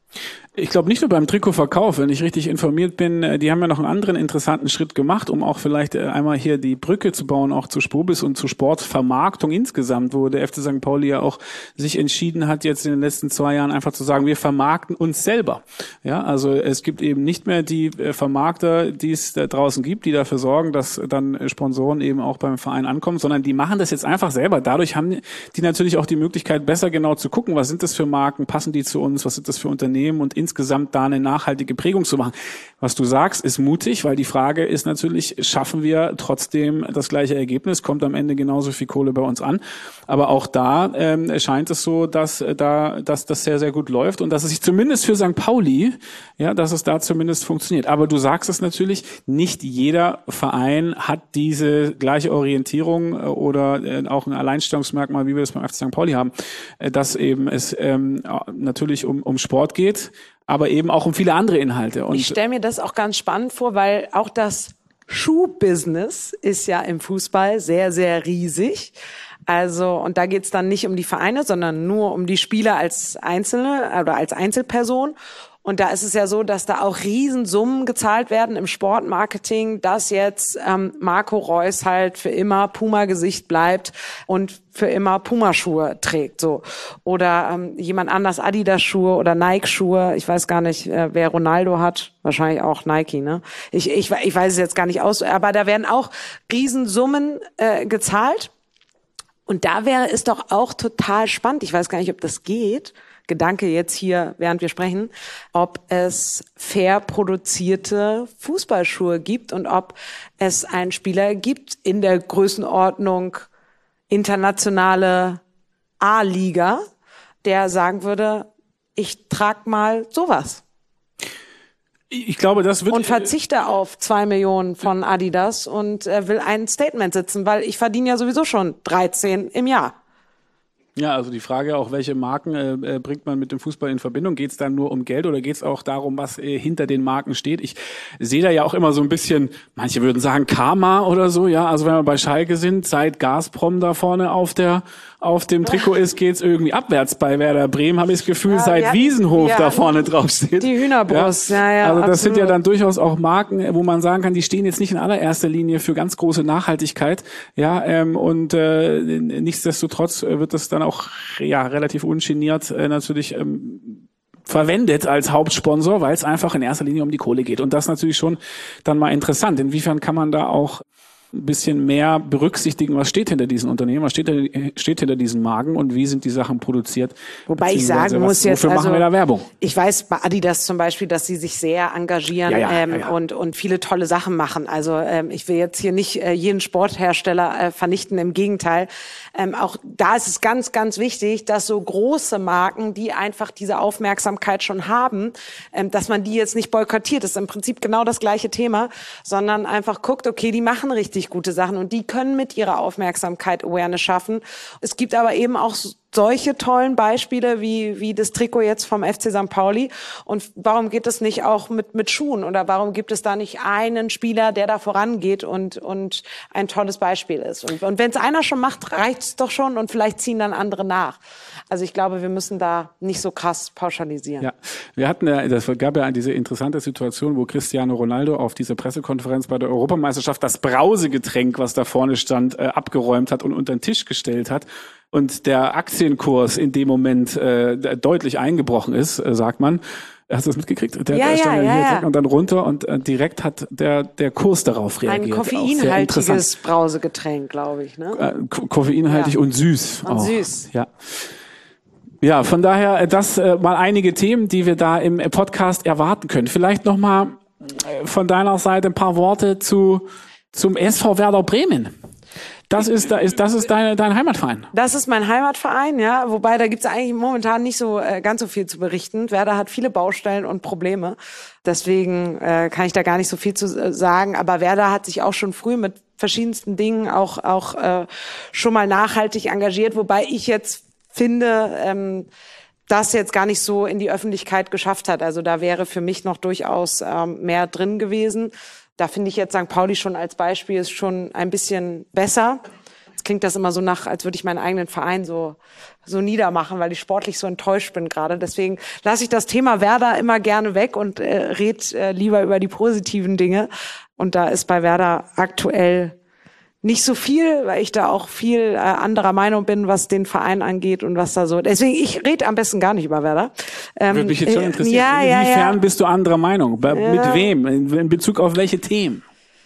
Speaker 2: Ich glaube nicht nur beim Trikotverkauf, wenn ich richtig informiert bin, die haben ja noch einen anderen interessanten Schritt gemacht, um auch vielleicht einmal hier die Brücke zu bauen, auch zu Spobis und zu Sportvermarktung insgesamt, wo der F C Sankt Pauli ja auch sich entschieden hat, jetzt in den letzten zwei Jahren einfach zu sagen, wir vermarkten uns selber. Ja, also es gibt eben nicht mehr die Vermarkter, die es da draußen gibt, die dafür sorgen, dass dann Sponsoren eben auch beim Verein ankommen, sondern die machen das jetzt einfach selber. Dadurch haben die natürlich auch die Möglichkeit, besser genau zu gucken, was sind das für Marken, passen die zu uns, was sind das für Unternehmen und insgesamt da eine nachhaltige Prägung zu machen. Was du sagst, ist mutig, weil die Frage ist natürlich, schaffen wir trotzdem das gleiche Ergebnis, kommt am Ende genauso viel Kohle bei uns an. Aber auch da ähm, scheint es so, dass da dass das sehr, sehr gut läuft und dass es sich zumindest für Sankt Pauli, ja, dass es da zumindest funktioniert. Aber du sagst es natürlich, nicht jeder Verein hat diese gleiche Orientierung oder äh, auch ein Alleinstellungsmerkmal, wie wir es beim F C Sankt Pauli haben, äh, dass eben es ähm, natürlich um, um Sport geht, aber eben auch um viele andere Inhalte. Und
Speaker 1: ich stelle mir das auch ganz spannend vor, weil auch das Schuhbusiness ist ja im Fußball sehr, sehr riesig. Also, und da geht's dann nicht um die Vereine, sondern nur um die Spieler als Einzelne oder als Einzelperson. Und da ist es ja so, dass da auch Riesensummen gezahlt werden im Sportmarketing, dass jetzt ähm, Marco Reus halt für immer Puma-Gesicht bleibt und für immer Puma-Schuhe trägt, so. Oder ähm, jemand anders Adidas-Schuhe oder Nike-Schuhe. Ich weiß gar nicht, äh, wer Ronaldo hat. Wahrscheinlich auch Nike, ne? Ich, ich, ich weiß es jetzt gar nicht aus. Aber da werden auch Riesensummen äh, gezahlt. Und da wäre es doch auch total spannend. Ich weiß gar nicht, ob das geht. Gedanke jetzt hier, während wir sprechen, ob es fair produzierte Fußballschuhe gibt und ob es einen Spieler gibt in der Größenordnung internationale A-Liga, der sagen würde, ich trag mal sowas.
Speaker 2: Ich glaube, das wird...
Speaker 1: Und verzichte auf zwei Millionen von Adidas und äh, will ein Statement setzen, weil ich verdiene ja sowieso schon dreizehn im Jahr.
Speaker 2: Ja, also die Frage auch, welche Marken äh, bringt man mit dem Fußball in Verbindung? Geht es dann nur um Geld oder geht es auch darum, was äh, hinter den Marken steht? Ich sehe da ja auch immer so ein bisschen, manche würden sagen Karma oder so, ja. Also wenn wir bei Schalke sind, seit Gazprom da vorne auf der auf dem Trikot ist, geht's irgendwie abwärts. Bei Werder Bremen habe ich das Gefühl,
Speaker 1: ja,
Speaker 2: seit
Speaker 1: ja,
Speaker 2: Wiesenhof
Speaker 1: ja,
Speaker 2: da vorne draufsteht.
Speaker 1: Die Hühnerbrust, ja, ja, ja.
Speaker 2: Also das
Speaker 1: absolut.
Speaker 2: sind ja dann durchaus auch Marken, wo man sagen kann, die stehen jetzt nicht in allererster Linie für ganz große Nachhaltigkeit, ja. Ähm, und äh, nichtsdestotrotz wird das dann auch ja relativ ungeniert äh, natürlich ähm, verwendet als Hauptsponsor, weil es einfach in erster Linie um die Kohle geht. Und das ist natürlich schon dann mal interessant. Inwiefern kann man da auch ein bisschen mehr berücksichtigen, was steht hinter diesen Unternehmen, was steht, steht hinter diesen Marken und wie sind die Sachen produziert.
Speaker 1: Wobei ich sagen
Speaker 2: was,
Speaker 1: muss jetzt,
Speaker 2: wofür
Speaker 1: also
Speaker 2: machen wir da Werbung?
Speaker 1: Ich weiß bei Adidas zum Beispiel, dass sie sich sehr engagieren
Speaker 2: ja, ja,
Speaker 1: ähm,
Speaker 2: ja, ja.
Speaker 1: und und viele tolle Sachen machen. Also ähm, ich will jetzt hier nicht äh, jeden Sporthersteller äh, vernichten, im Gegenteil. Ähm, auch da ist es ganz, ganz wichtig, dass so große Marken, die einfach diese Aufmerksamkeit schon haben, ähm, dass man die jetzt nicht boykottiert. Das ist im Prinzip genau das gleiche Thema, sondern einfach guckt, okay, die machen richtig gute Sachen und die können mit ihrer Aufmerksamkeit Awareness schaffen. Es gibt aber eben auch solche tollen Beispiele wie wie das Trikot jetzt vom F C Sankt Pauli. Und warum geht es nicht auch mit mit Schuhen? Oder warum gibt es da nicht einen Spieler, der da vorangeht und und ein tolles Beispiel ist? Und, und wenn es einer schon macht, reicht's doch schon und vielleicht ziehen dann andere nach. Also ich glaube, wir müssen da nicht so krass pauschalisieren.
Speaker 2: Ja, wir hatten ja, das gab ja diese interessante Situation, wo Cristiano Ronaldo auf dieser Pressekonferenz bei der Europameisterschaft das Brausegetränk, was da vorne stand, äh, abgeräumt hat und unter den Tisch gestellt hat. Und der Aktienkurs in dem Moment äh, deutlich eingebrochen ist, äh, sagt man. Hast du das mitgekriegt? Der,
Speaker 1: ja,
Speaker 2: der
Speaker 1: ja, ja,
Speaker 2: hier,
Speaker 1: ja.
Speaker 2: Und dann runter und äh, direkt hat der der Kurs darauf reagiert.
Speaker 1: Ein koffeinhaltiges Brausegetränk, glaube ich. Ne?
Speaker 2: Äh, ko- koffeinhaltig ja. und süß.
Speaker 1: Und
Speaker 2: auch.
Speaker 1: süß.
Speaker 2: Ja. Ja, von daher das äh, mal einige Themen, die wir da im Podcast erwarten können. Vielleicht noch mal äh, von deiner Seite ein paar Worte zu zum S V Werder Bremen. Das ist, da ist, das ist deine, dein Heimatverein.
Speaker 1: Das ist mein Heimatverein, ja. Wobei, da gibt's eigentlich momentan nicht so äh, ganz so viel zu berichten. Werder hat viele Baustellen und Probleme. Deswegen äh, kann ich da gar nicht so viel zu äh, sagen. Aber Werder hat sich auch schon früh mit verschiedensten Dingen auch, auch äh, schon mal nachhaltig engagiert. Wobei ich jetzt finde, ähm, das jetzt gar nicht so in die Öffentlichkeit geschafft hat. Also da wäre für mich noch durchaus ähm, mehr drin gewesen. Da finde ich jetzt Sankt Pauli schon als Beispiel ist schon ein bisschen besser. Jetzt klingt das immer so nach, als würde ich meinen eigenen Verein so so niedermachen, weil ich sportlich so enttäuscht bin gerade. Deswegen lasse ich das Thema Werder immer gerne weg und äh, red äh, lieber über die positiven Dinge. Und da ist bei Werder aktuell nicht so viel, weil ich da auch viel äh, anderer Meinung bin, was den Verein angeht und was da so. Deswegen, ich rede am besten gar nicht über Werder.
Speaker 2: Ähm, Würde mich jetzt schon interessieren. Ja, Inwiefern ja, ja. bist du anderer Meinung? Bei, ja. Mit wem? In, in Bezug auf welche Themen?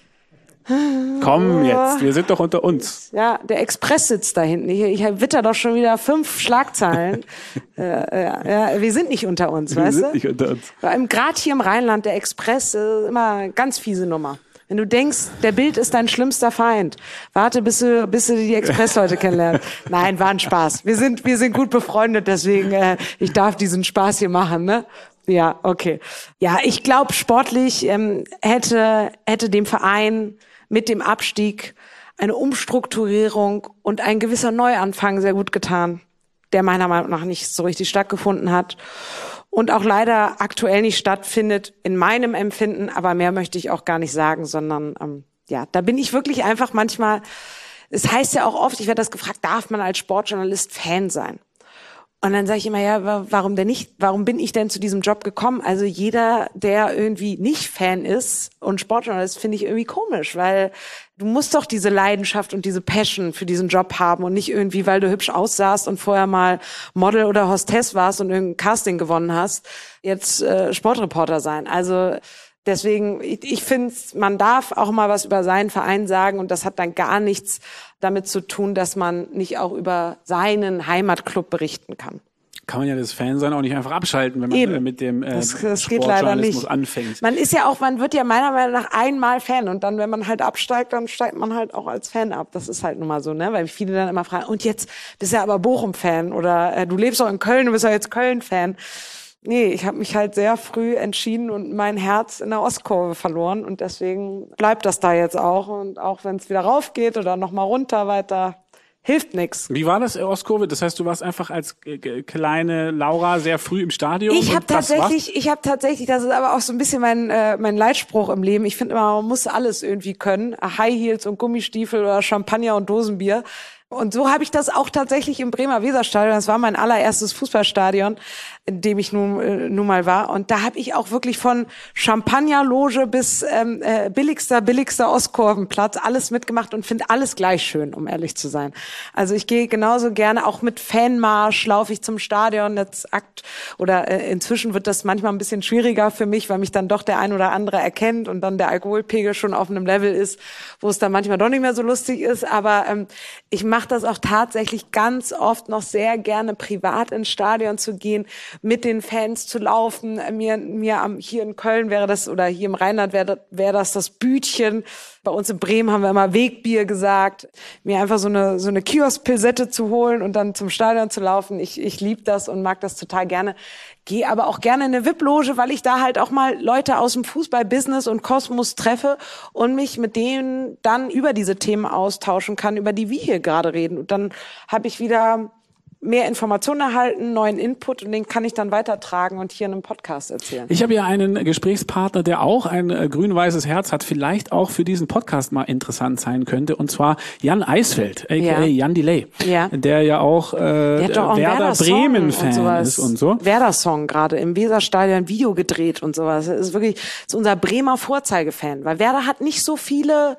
Speaker 2: Komm jetzt, wir sind doch unter uns.
Speaker 1: Ja, der Express sitzt da hinten. Ich, ich witter doch schon wieder fünf Schlagzeilen. äh, ja, ja, wir sind nicht unter uns, wir weißt du? Wir sind nicht unter uns. Gerade hier im Rheinland, der Express ist immer eine ganz fiese Nummer. Wenn du denkst, der Bild ist dein schlimmster Feind, warte, bis du, bis du die Express-Leute kennenlernst. Nein, war ein Spaß. Wir sind, wir sind gut befreundet, deswegen, äh, ich darf diesen Spaß hier machen, ne? Ja, okay. Ja, ich glaube, sportlich ähm, hätte, hätte dem Verein mit dem Abstieg eine Umstrukturierung und ein gewisser Neuanfang sehr gut getan, der meiner Meinung nach nicht so richtig stattgefunden hat. Und auch leider aktuell nicht stattfindet, in meinem Empfinden, aber mehr möchte ich auch gar nicht sagen, sondern ähm, ja, da bin ich wirklich einfach manchmal, es heißt ja auch oft, ich werde das gefragt, darf man als Sportjournalist Fan sein? Und dann sage ich immer, ja, warum denn nicht? Warum bin ich denn zu diesem Job gekommen? Also jeder, der irgendwie nicht Fan ist und Sportjournalist, finde ich irgendwie komisch, weil du musst doch diese Leidenschaft und diese Passion für diesen Job haben und nicht irgendwie, weil du hübsch aussahst und vorher mal Model oder Hostess warst und irgendein Casting gewonnen hast, jetzt äh, Sportreporter sein. Also deswegen, ich, ich finde, man darf auch mal was über seinen Verein sagen und das hat dann gar nichts damit zu tun, dass man nicht auch über seinen Heimatclub berichten kann.
Speaker 2: Kann man ja das Fan-Sein auch nicht einfach abschalten, wenn man Eben. mit dem äh,
Speaker 1: das, das Sportjournalismus
Speaker 2: anfängt.
Speaker 1: Man ist ja auch, man wird ja meiner Meinung nach einmal Fan und dann, wenn man halt absteigt, dann steigt man halt auch als Fan ab. Das ist halt nun mal so, ne? Weil viele dann immer fragen, und jetzt bist du ja aber Bochum-Fan oder äh, du lebst doch in Köln, du bist ja jetzt Köln-Fan. Nee, ich habe mich halt sehr früh entschieden und mein Herz in der Ostkurve verloren und deswegen bleibt das da jetzt auch und auch wenn es wieder rauf geht oder noch mal runter weiter, hilft nix.
Speaker 2: Wie war das, Ostkurve? Das heißt, du warst einfach als äh, kleine Laura sehr früh im Stadion?
Speaker 1: Ich habe tatsächlich, ich habe tatsächlich, das ist aber auch so ein bisschen mein äh, mein Leitspruch im Leben. Ich finde immer, man muss alles irgendwie können. High Heels und Gummistiefel oder Champagner und Dosenbier. Und so habe ich das auch tatsächlich im Bremer Weserstadion. Das war mein allererstes Fußballstadion, in dem ich nun, äh, nun mal war. Und da habe ich auch wirklich von Champagnerloge bis ähm, äh, billigster, billigster Ostkurvenplatz alles mitgemacht und finde alles gleich schön, um ehrlich zu sein. Also ich gehe genauso gerne, auch mit Fanmarsch laufe ich zum Stadion. Jetzt akt oder äh, inzwischen wird das manchmal ein bisschen schwieriger für mich, weil mich dann doch der ein oder andere erkennt und dann der Alkoholpegel schon auf einem Level ist, wo es dann manchmal doch nicht mehr so lustig ist. Aber ähm, ich mache das auch tatsächlich ganz oft noch sehr gerne, privat ins Stadion zu gehen, mit den Fans zu laufen. Mir, mir am, hier in Köln wäre das, oder hier im Rheinland wäre, wäre das das Bütchen. Bei uns in Bremen haben wir immer Wegbier gesagt. Mir einfach so eine, so eine Kiosk-Pilsette zu holen und dann zum Stadion zu laufen. Ich, ich liebe das und mag das total gerne. Gehe aber auch gerne in eine V I P-Loge, weil ich da halt auch mal Leute aus dem Fußball-Business und Kosmos treffe und mich mit denen dann über diese Themen austauschen kann, über die wir hier gerade reden. Und dann habe ich wieder mehr Informationen erhalten, neuen Input und den kann ich dann weitertragen und hier in einem Podcast erzählen.
Speaker 2: Ich habe ja einen Gesprächspartner, der auch ein äh, grün-weißes Herz hat, vielleicht auch für diesen Podcast mal interessant sein könnte, und zwar Jan Eisfeld, aka ja. Jan Delay, ja. der ja auch, äh, auch Werder Bremen-Fan ist und so.
Speaker 1: Werder-Song gerade im Weserstadion Video gedreht und sowas. Das ist wirklich das ist unser Bremer Vorzeigefan, weil Werder hat nicht so viele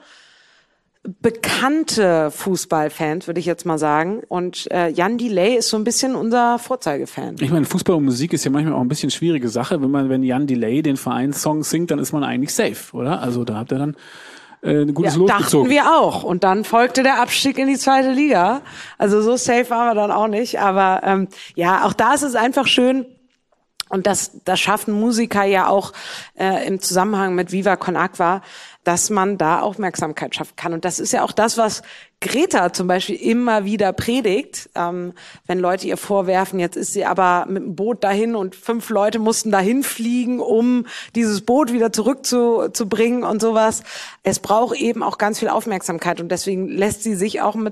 Speaker 1: bekannte Fußballfans, würde ich jetzt mal sagen. Und äh, Jan Delay ist so ein bisschen unser Vorzeigefan.
Speaker 2: Ich meine, Fußball und Musik ist ja manchmal auch ein bisschen schwierige Sache. Wenn man, wenn Jan Delay den Vereinssong singt, dann ist man eigentlich safe, oder? Also da habt ihr dann äh, ein gutes
Speaker 1: ja,
Speaker 2: Los
Speaker 1: dachten
Speaker 2: gezogen.
Speaker 1: Wir auch. Und dann folgte der Abstieg in die zweite Liga. Also so safe waren wir dann auch nicht. Aber ähm, ja, auch da ist es einfach schön. Und das, das schaffen Musiker ja auch äh, im Zusammenhang mit Viva Con Aqua, dass man da Aufmerksamkeit schaffen kann. Und das ist ja auch das, was Greta zum Beispiel immer wieder predigt, ähm, wenn Leute ihr vorwerfen, jetzt ist sie aber mit dem Boot dahin und fünf Leute mussten dahin fliegen, um dieses Boot wieder zurückzubringen und sowas. Es braucht eben auch ganz viel Aufmerksamkeit und deswegen lässt sie sich auch mit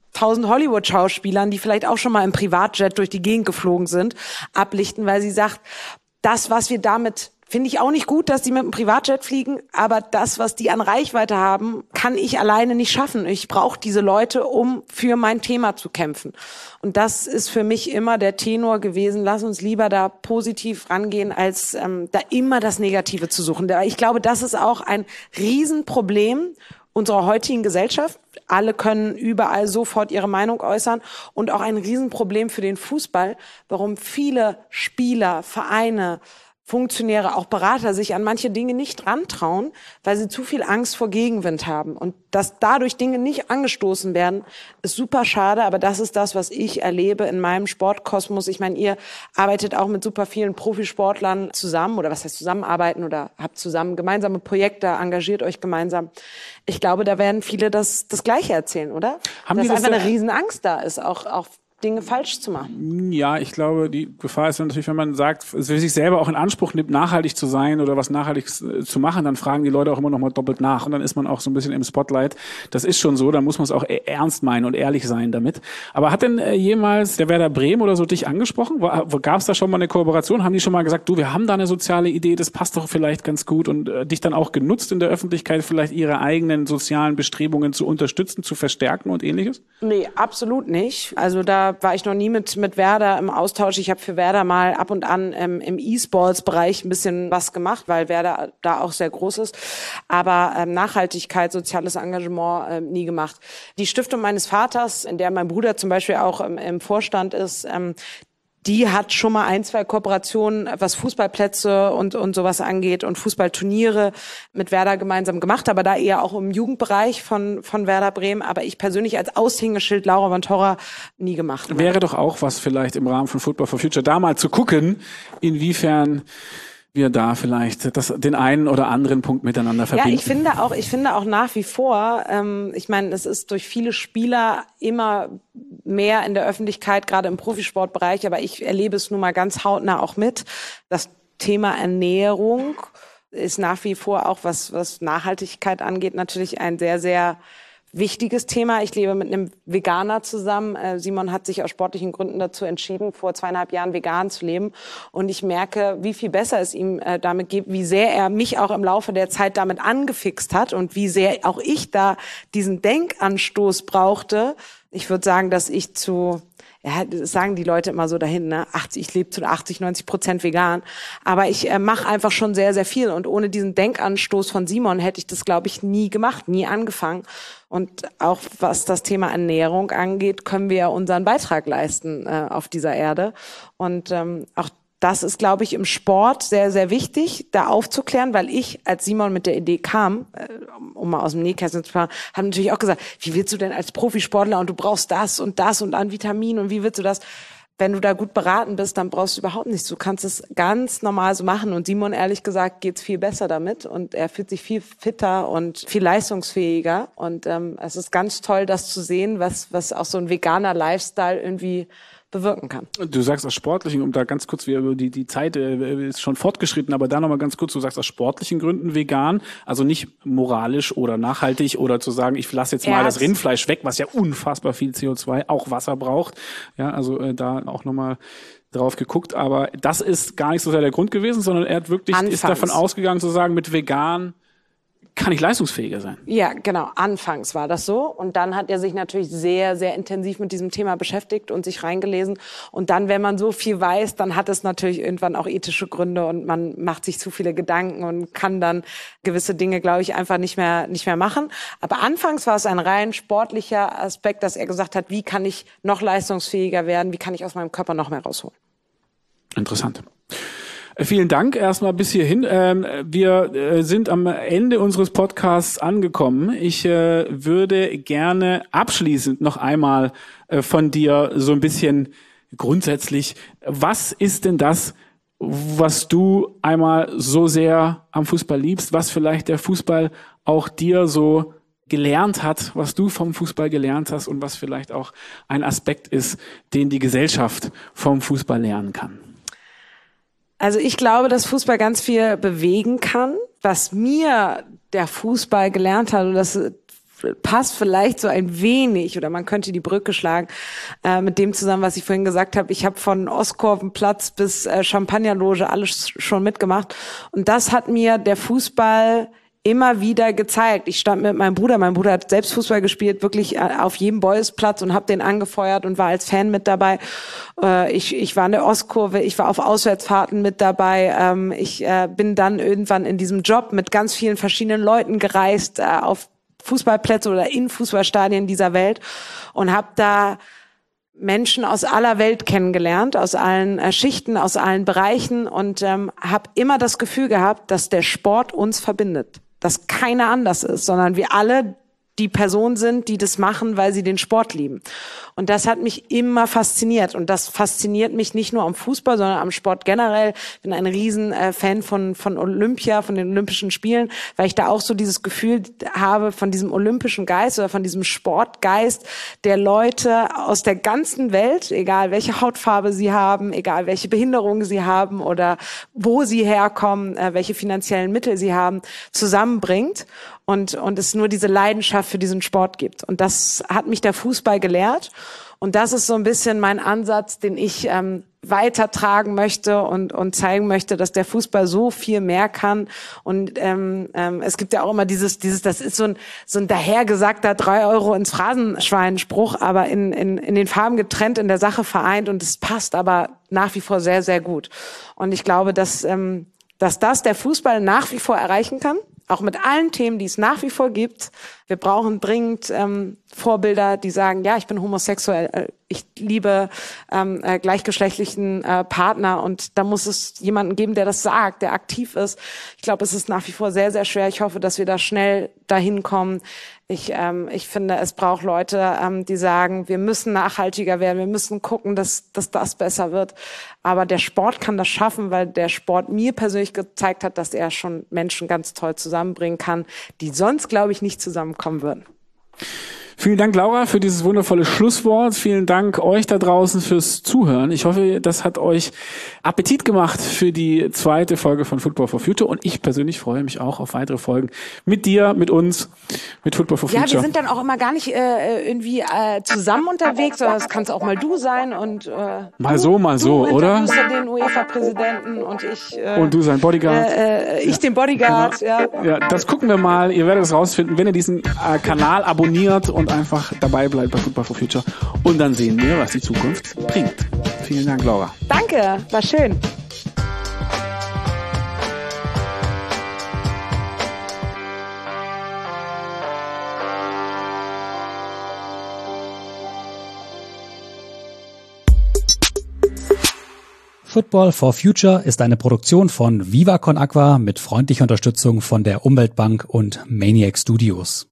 Speaker 1: tausend Hollywood-Schauspielern, die vielleicht auch schon mal im Privatjet durch die Gegend geflogen sind, ablichten, weil sie sagt, das, was wir damit, finde ich auch nicht gut, dass die mit dem Privatjet fliegen, aber das, was die an Reichweite haben, kann ich alleine nicht schaffen. Ich brauche diese Leute, um für mein Thema zu kämpfen. Und das ist für mich immer der Tenor gewesen, lass uns lieber da positiv rangehen, als ähm, da immer das Negative zu suchen. Ich glaube, das ist auch ein Riesenproblem unserer heutigen Gesellschaft. Alle können überall sofort ihre Meinung äußern und auch ein Riesenproblem für den Fußball, warum viele Spieler, Vereine, Funktionäre, auch Berater sich an manche Dinge nicht rantrauen, weil sie zu viel Angst vor Gegenwind haben. Und dass dadurch Dinge nicht angestoßen werden, ist super schade. Aber das ist das, was ich erlebe in meinem Sportkosmos. Ich meine, ihr arbeitet auch mit super vielen Profisportlern zusammen oder was heißt zusammenarbeiten oder habt zusammen gemeinsame Projekte, engagiert euch gemeinsam. Ich glaube, da werden viele das, das Gleiche erzählen, oder?
Speaker 2: Haben
Speaker 1: Dass
Speaker 2: die das
Speaker 1: einfach
Speaker 2: da-
Speaker 1: eine Riesenangst da ist, auch, auch Dinge falsch zu machen.
Speaker 2: Ja, ich glaube, die Gefahr ist natürlich, wenn man sagt, für sich selber auch in Anspruch nimmt, nachhaltig zu sein oder was Nachhaltiges äh, zu machen, dann fragen die Leute auch immer noch mal doppelt nach und dann ist man auch so ein bisschen im Spotlight. Das ist schon so, dann muss man es auch e- ernst meinen und ehrlich sein damit. Aber hat denn äh, jemals der Werder Bremen oder so dich angesprochen? Gab es da schon mal eine Kooperation? Haben die schon mal gesagt, du, wir haben da eine soziale Idee, das passt doch vielleicht ganz gut und äh, dich dann auch genutzt in der Öffentlichkeit, vielleicht ihre eigenen sozialen Bestrebungen zu unterstützen, zu verstärken und ähnliches?
Speaker 1: Nee, absolut nicht. Also da war ich noch nie mit mit Werder im Austausch. Ich habe für Werder mal ab und an ähm, im E-Sports-Bereich ein bisschen was gemacht, weil Werder da auch sehr groß ist. Aber ähm, Nachhaltigkeit, soziales Engagement ähm, nie gemacht. Die Stiftung meines Vaters, in der mein Bruder zum Beispiel auch ähm, im Vorstand ist, ähm, die hat schon mal ein, zwei Kooperationen, was Fußballplätze und und sowas angeht und Fußballturniere mit Werder gemeinsam gemacht, aber da eher auch im Jugendbereich von von Werder Bremen. Aber ich persönlich als Aushängeschild Laura von Torra nie gemacht.
Speaker 2: Wäre doch auch was vielleicht im Rahmen von Football for Future, da mal zu gucken, inwiefern wir da vielleicht das, den einen oder anderen Punkt miteinander verbinden.
Speaker 1: Ja, ich finde auch, ich finde auch nach wie vor, ähm, ich meine, es ist durch viele Spieler immer mehr in der Öffentlichkeit, gerade im Profisportbereich, aber ich erlebe es nun mal ganz hautnah auch mit. Das Thema Ernährung ist nach wie vor auch, was, was Nachhaltigkeit angeht, natürlich ein sehr, sehr wichtiges Thema. Ich lebe mit einem Veganer zusammen. Simon hat sich aus sportlichen Gründen dazu entschieden, vor zweieinhalb Jahren vegan zu leben. Und ich merke, wie viel besser es ihm damit geht, wie sehr er mich auch im Laufe der Zeit damit angefixt hat und wie sehr auch ich da diesen Denkanstoß brauchte. Ich würde sagen, dass ich zu, ja, das sagen die Leute immer so dahin, ne? achtzig, ich lebe zu achtzig, neunzig Prozent vegan. Aber ich äh, mache einfach schon sehr, sehr viel. Und ohne diesen Denkanstoß von Simon hätte ich das, glaube ich, nie gemacht, nie angefangen. Und auch was das Thema Ernährung angeht, können wir ja unseren Beitrag leisten äh, auf dieser Erde. Und ähm, auch das ist, glaube ich, im Sport sehr, sehr wichtig, da aufzuklären, weil ich, als Simon mit der Idee kam, äh, um mal aus dem Nähkästchen zu fahren, habe natürlich auch gesagt, wie willst du denn als Profisportler und du brauchst das und das und an Vitaminen und wie willst du das? Wenn du da gut beraten bist, dann brauchst du überhaupt nichts. Du kannst es ganz normal so machen. Und Simon, ehrlich gesagt, geht's viel besser damit. Und er fühlt sich viel fitter und viel leistungsfähiger. Und ähm, es ist ganz toll, das zu sehen, was, was auch so ein veganer Lifestyle irgendwie bewirken kann.
Speaker 2: Du sagst aus sportlichen, um da ganz kurz, wir, die, die Zeit äh, ist schon fortgeschritten, aber da nochmal ganz kurz, du sagst aus sportlichen Gründen vegan, also nicht moralisch oder nachhaltig oder zu sagen, ich lasse jetzt mal
Speaker 1: Er
Speaker 2: das
Speaker 1: hat-
Speaker 2: Rindfleisch weg, was ja unfassbar viel C O zwei, auch Wasser braucht. Ja, also äh, da auch nochmal drauf geguckt, aber das ist gar nicht so sehr der Grund gewesen, sondern er hat wirklich, ist
Speaker 1: Anfangs.
Speaker 2: davon ausgegangen zu sagen, mit vegan kann ich leistungsfähiger sein.
Speaker 1: Ja, genau. Anfangs war das so. Und dann hat er sich natürlich sehr, sehr intensiv mit diesem Thema beschäftigt und sich reingelesen. Und dann, wenn man so viel weiß, dann hat es natürlich irgendwann auch ethische Gründe und man macht sich zu viele Gedanken und kann dann gewisse Dinge, glaube ich, einfach nicht mehr, nicht mehr machen. Aber anfangs war es ein rein sportlicher Aspekt, dass er gesagt hat, wie kann ich noch leistungsfähiger werden? Wie kann ich aus meinem Körper noch mehr rausholen?
Speaker 2: Interessant. Vielen Dank erstmal bis hierhin. Ähm, wir äh, sind am Ende unseres Podcasts angekommen. Ich äh, würde gerne abschließend noch einmal äh, von dir so ein bisschen grundsätzlich, was ist denn das, was du einmal so sehr am Fußball liebst, was vielleicht der Fußball auch dir so gelernt hat, was du vom Fußball gelernt hast und was vielleicht auch ein Aspekt ist, den die Gesellschaft vom Fußball lernen kann?
Speaker 1: Also ich glaube, dass Fußball ganz viel bewegen kann. Was mir der Fußball gelernt hat, und das passt vielleicht so ein wenig, oder man könnte die Brücke schlagen, äh, mit dem zusammen, was ich vorhin gesagt habe. Ich habe von Ostkurvenplatz bis äh, Champagnerloge alles schon mitgemacht. Und das hat mir der Fußball immer wieder gezeigt. Ich stand mit meinem Bruder, mein Bruder hat selbst Fußball gespielt, wirklich auf jedem Bolzplatz und habe den angefeuert und war als Fan mit dabei. Ich, ich war in der Ostkurve, ich war auf Auswärtsfahrten mit dabei. Ich bin dann irgendwann in diesem Job mit ganz vielen verschiedenen Leuten gereist, auf Fußballplätze oder in Fußballstadien dieser Welt und habe da Menschen aus aller Welt kennengelernt, aus allen äh, Schichten, aus allen Bereichen und ähm, habe immer das Gefühl gehabt, dass der Sport uns verbindet, dass keiner anders ist, sondern wir alle die Personen sind, die das machen, weil sie den Sport lieben. Und das hat mich immer fasziniert. Und das fasziniert mich nicht nur am Fußball, sondern am Sport generell. Ich bin ein riesen äh, Fan von, von Olympia, von den Olympischen Spielen, weil ich da auch so dieses Gefühl habe von diesem olympischen Geist oder von diesem Sportgeist der Leute aus der ganzen Welt, egal welche Hautfarbe sie haben, egal welche Behinderung sie haben oder wo sie herkommen, äh, welche finanziellen Mittel sie haben, zusammenbringt. Und, und es nur diese Leidenschaft für diesen Sport gibt. Und das hat mich der Fußball gelehrt. Und das ist so ein bisschen mein Ansatz, den ich ähm, weitertragen möchte und, und zeigen möchte, dass der Fußball so viel mehr kann. Und ähm, ähm, es gibt ja auch immer dieses, dieses, das ist so ein, so ein dahergesagter drei Euro ins Phrasenschwein-Spruch, aber in, in, in den Farben getrennt, in der Sache vereint. Und es passt aber nach wie vor sehr, sehr gut. Und ich glaube, dass, ähm, dass das der Fußball nach wie vor erreichen kann. Auch mit allen Themen, die es nach wie vor gibt. Wir brauchen dringend ähm, Vorbilder, die sagen, ja, ich bin homosexuell, äh, ich liebe ähm, äh, gleichgeschlechtlichen äh, Partner und da muss es jemanden geben, der das sagt, der aktiv ist. Ich glaube, es ist nach wie vor sehr, sehr schwer. Ich hoffe, dass wir da schnell dahin kommen. Ich, ähm, ich finde, es braucht Leute, ähm, die sagen, wir müssen nachhaltiger werden, wir müssen gucken, dass, dass das besser wird. Aber der Sport kann das schaffen, weil der Sport mir persönlich gezeigt hat, dass er schon Menschen ganz toll zusammenbringen kann, die sonst, glaube ich, nicht zusammenkommen würden.
Speaker 2: Vielen Dank, Laura, für dieses wundervolle Schlusswort. Vielen Dank euch da draußen fürs Zuhören. Ich hoffe, das hat euch Appetit gemacht für die zweite Folge von Football for Future. Und ich persönlich freue mich auch auf weitere Folgen mit dir, mit uns, mit Football for Future.
Speaker 1: Ja, wir sind dann auch immer gar nicht äh, irgendwie äh, zusammen unterwegs, sondern es kann auch mal du sein und äh,
Speaker 2: mal so, mal so,
Speaker 1: du
Speaker 2: oder?
Speaker 1: Du den UEFA-Präsidenten und ich äh,
Speaker 2: und du sein Bodyguard.
Speaker 1: Äh, äh, ich den Bodyguard,
Speaker 2: genau.
Speaker 1: ja.
Speaker 2: Ja, das gucken wir mal. Ihr werdet es rausfinden, wenn ihr diesen äh, Kanal abonniert und einfach dabei bleibt bei Football for Future. Und dann sehen wir, was die Zukunft bringt. Vielen Dank, Laura.
Speaker 1: Danke, war schön.
Speaker 3: Football for Future ist eine Produktion von Viva Con Agua mit freundlicher Unterstützung von der Umweltbank und Maniac Studios.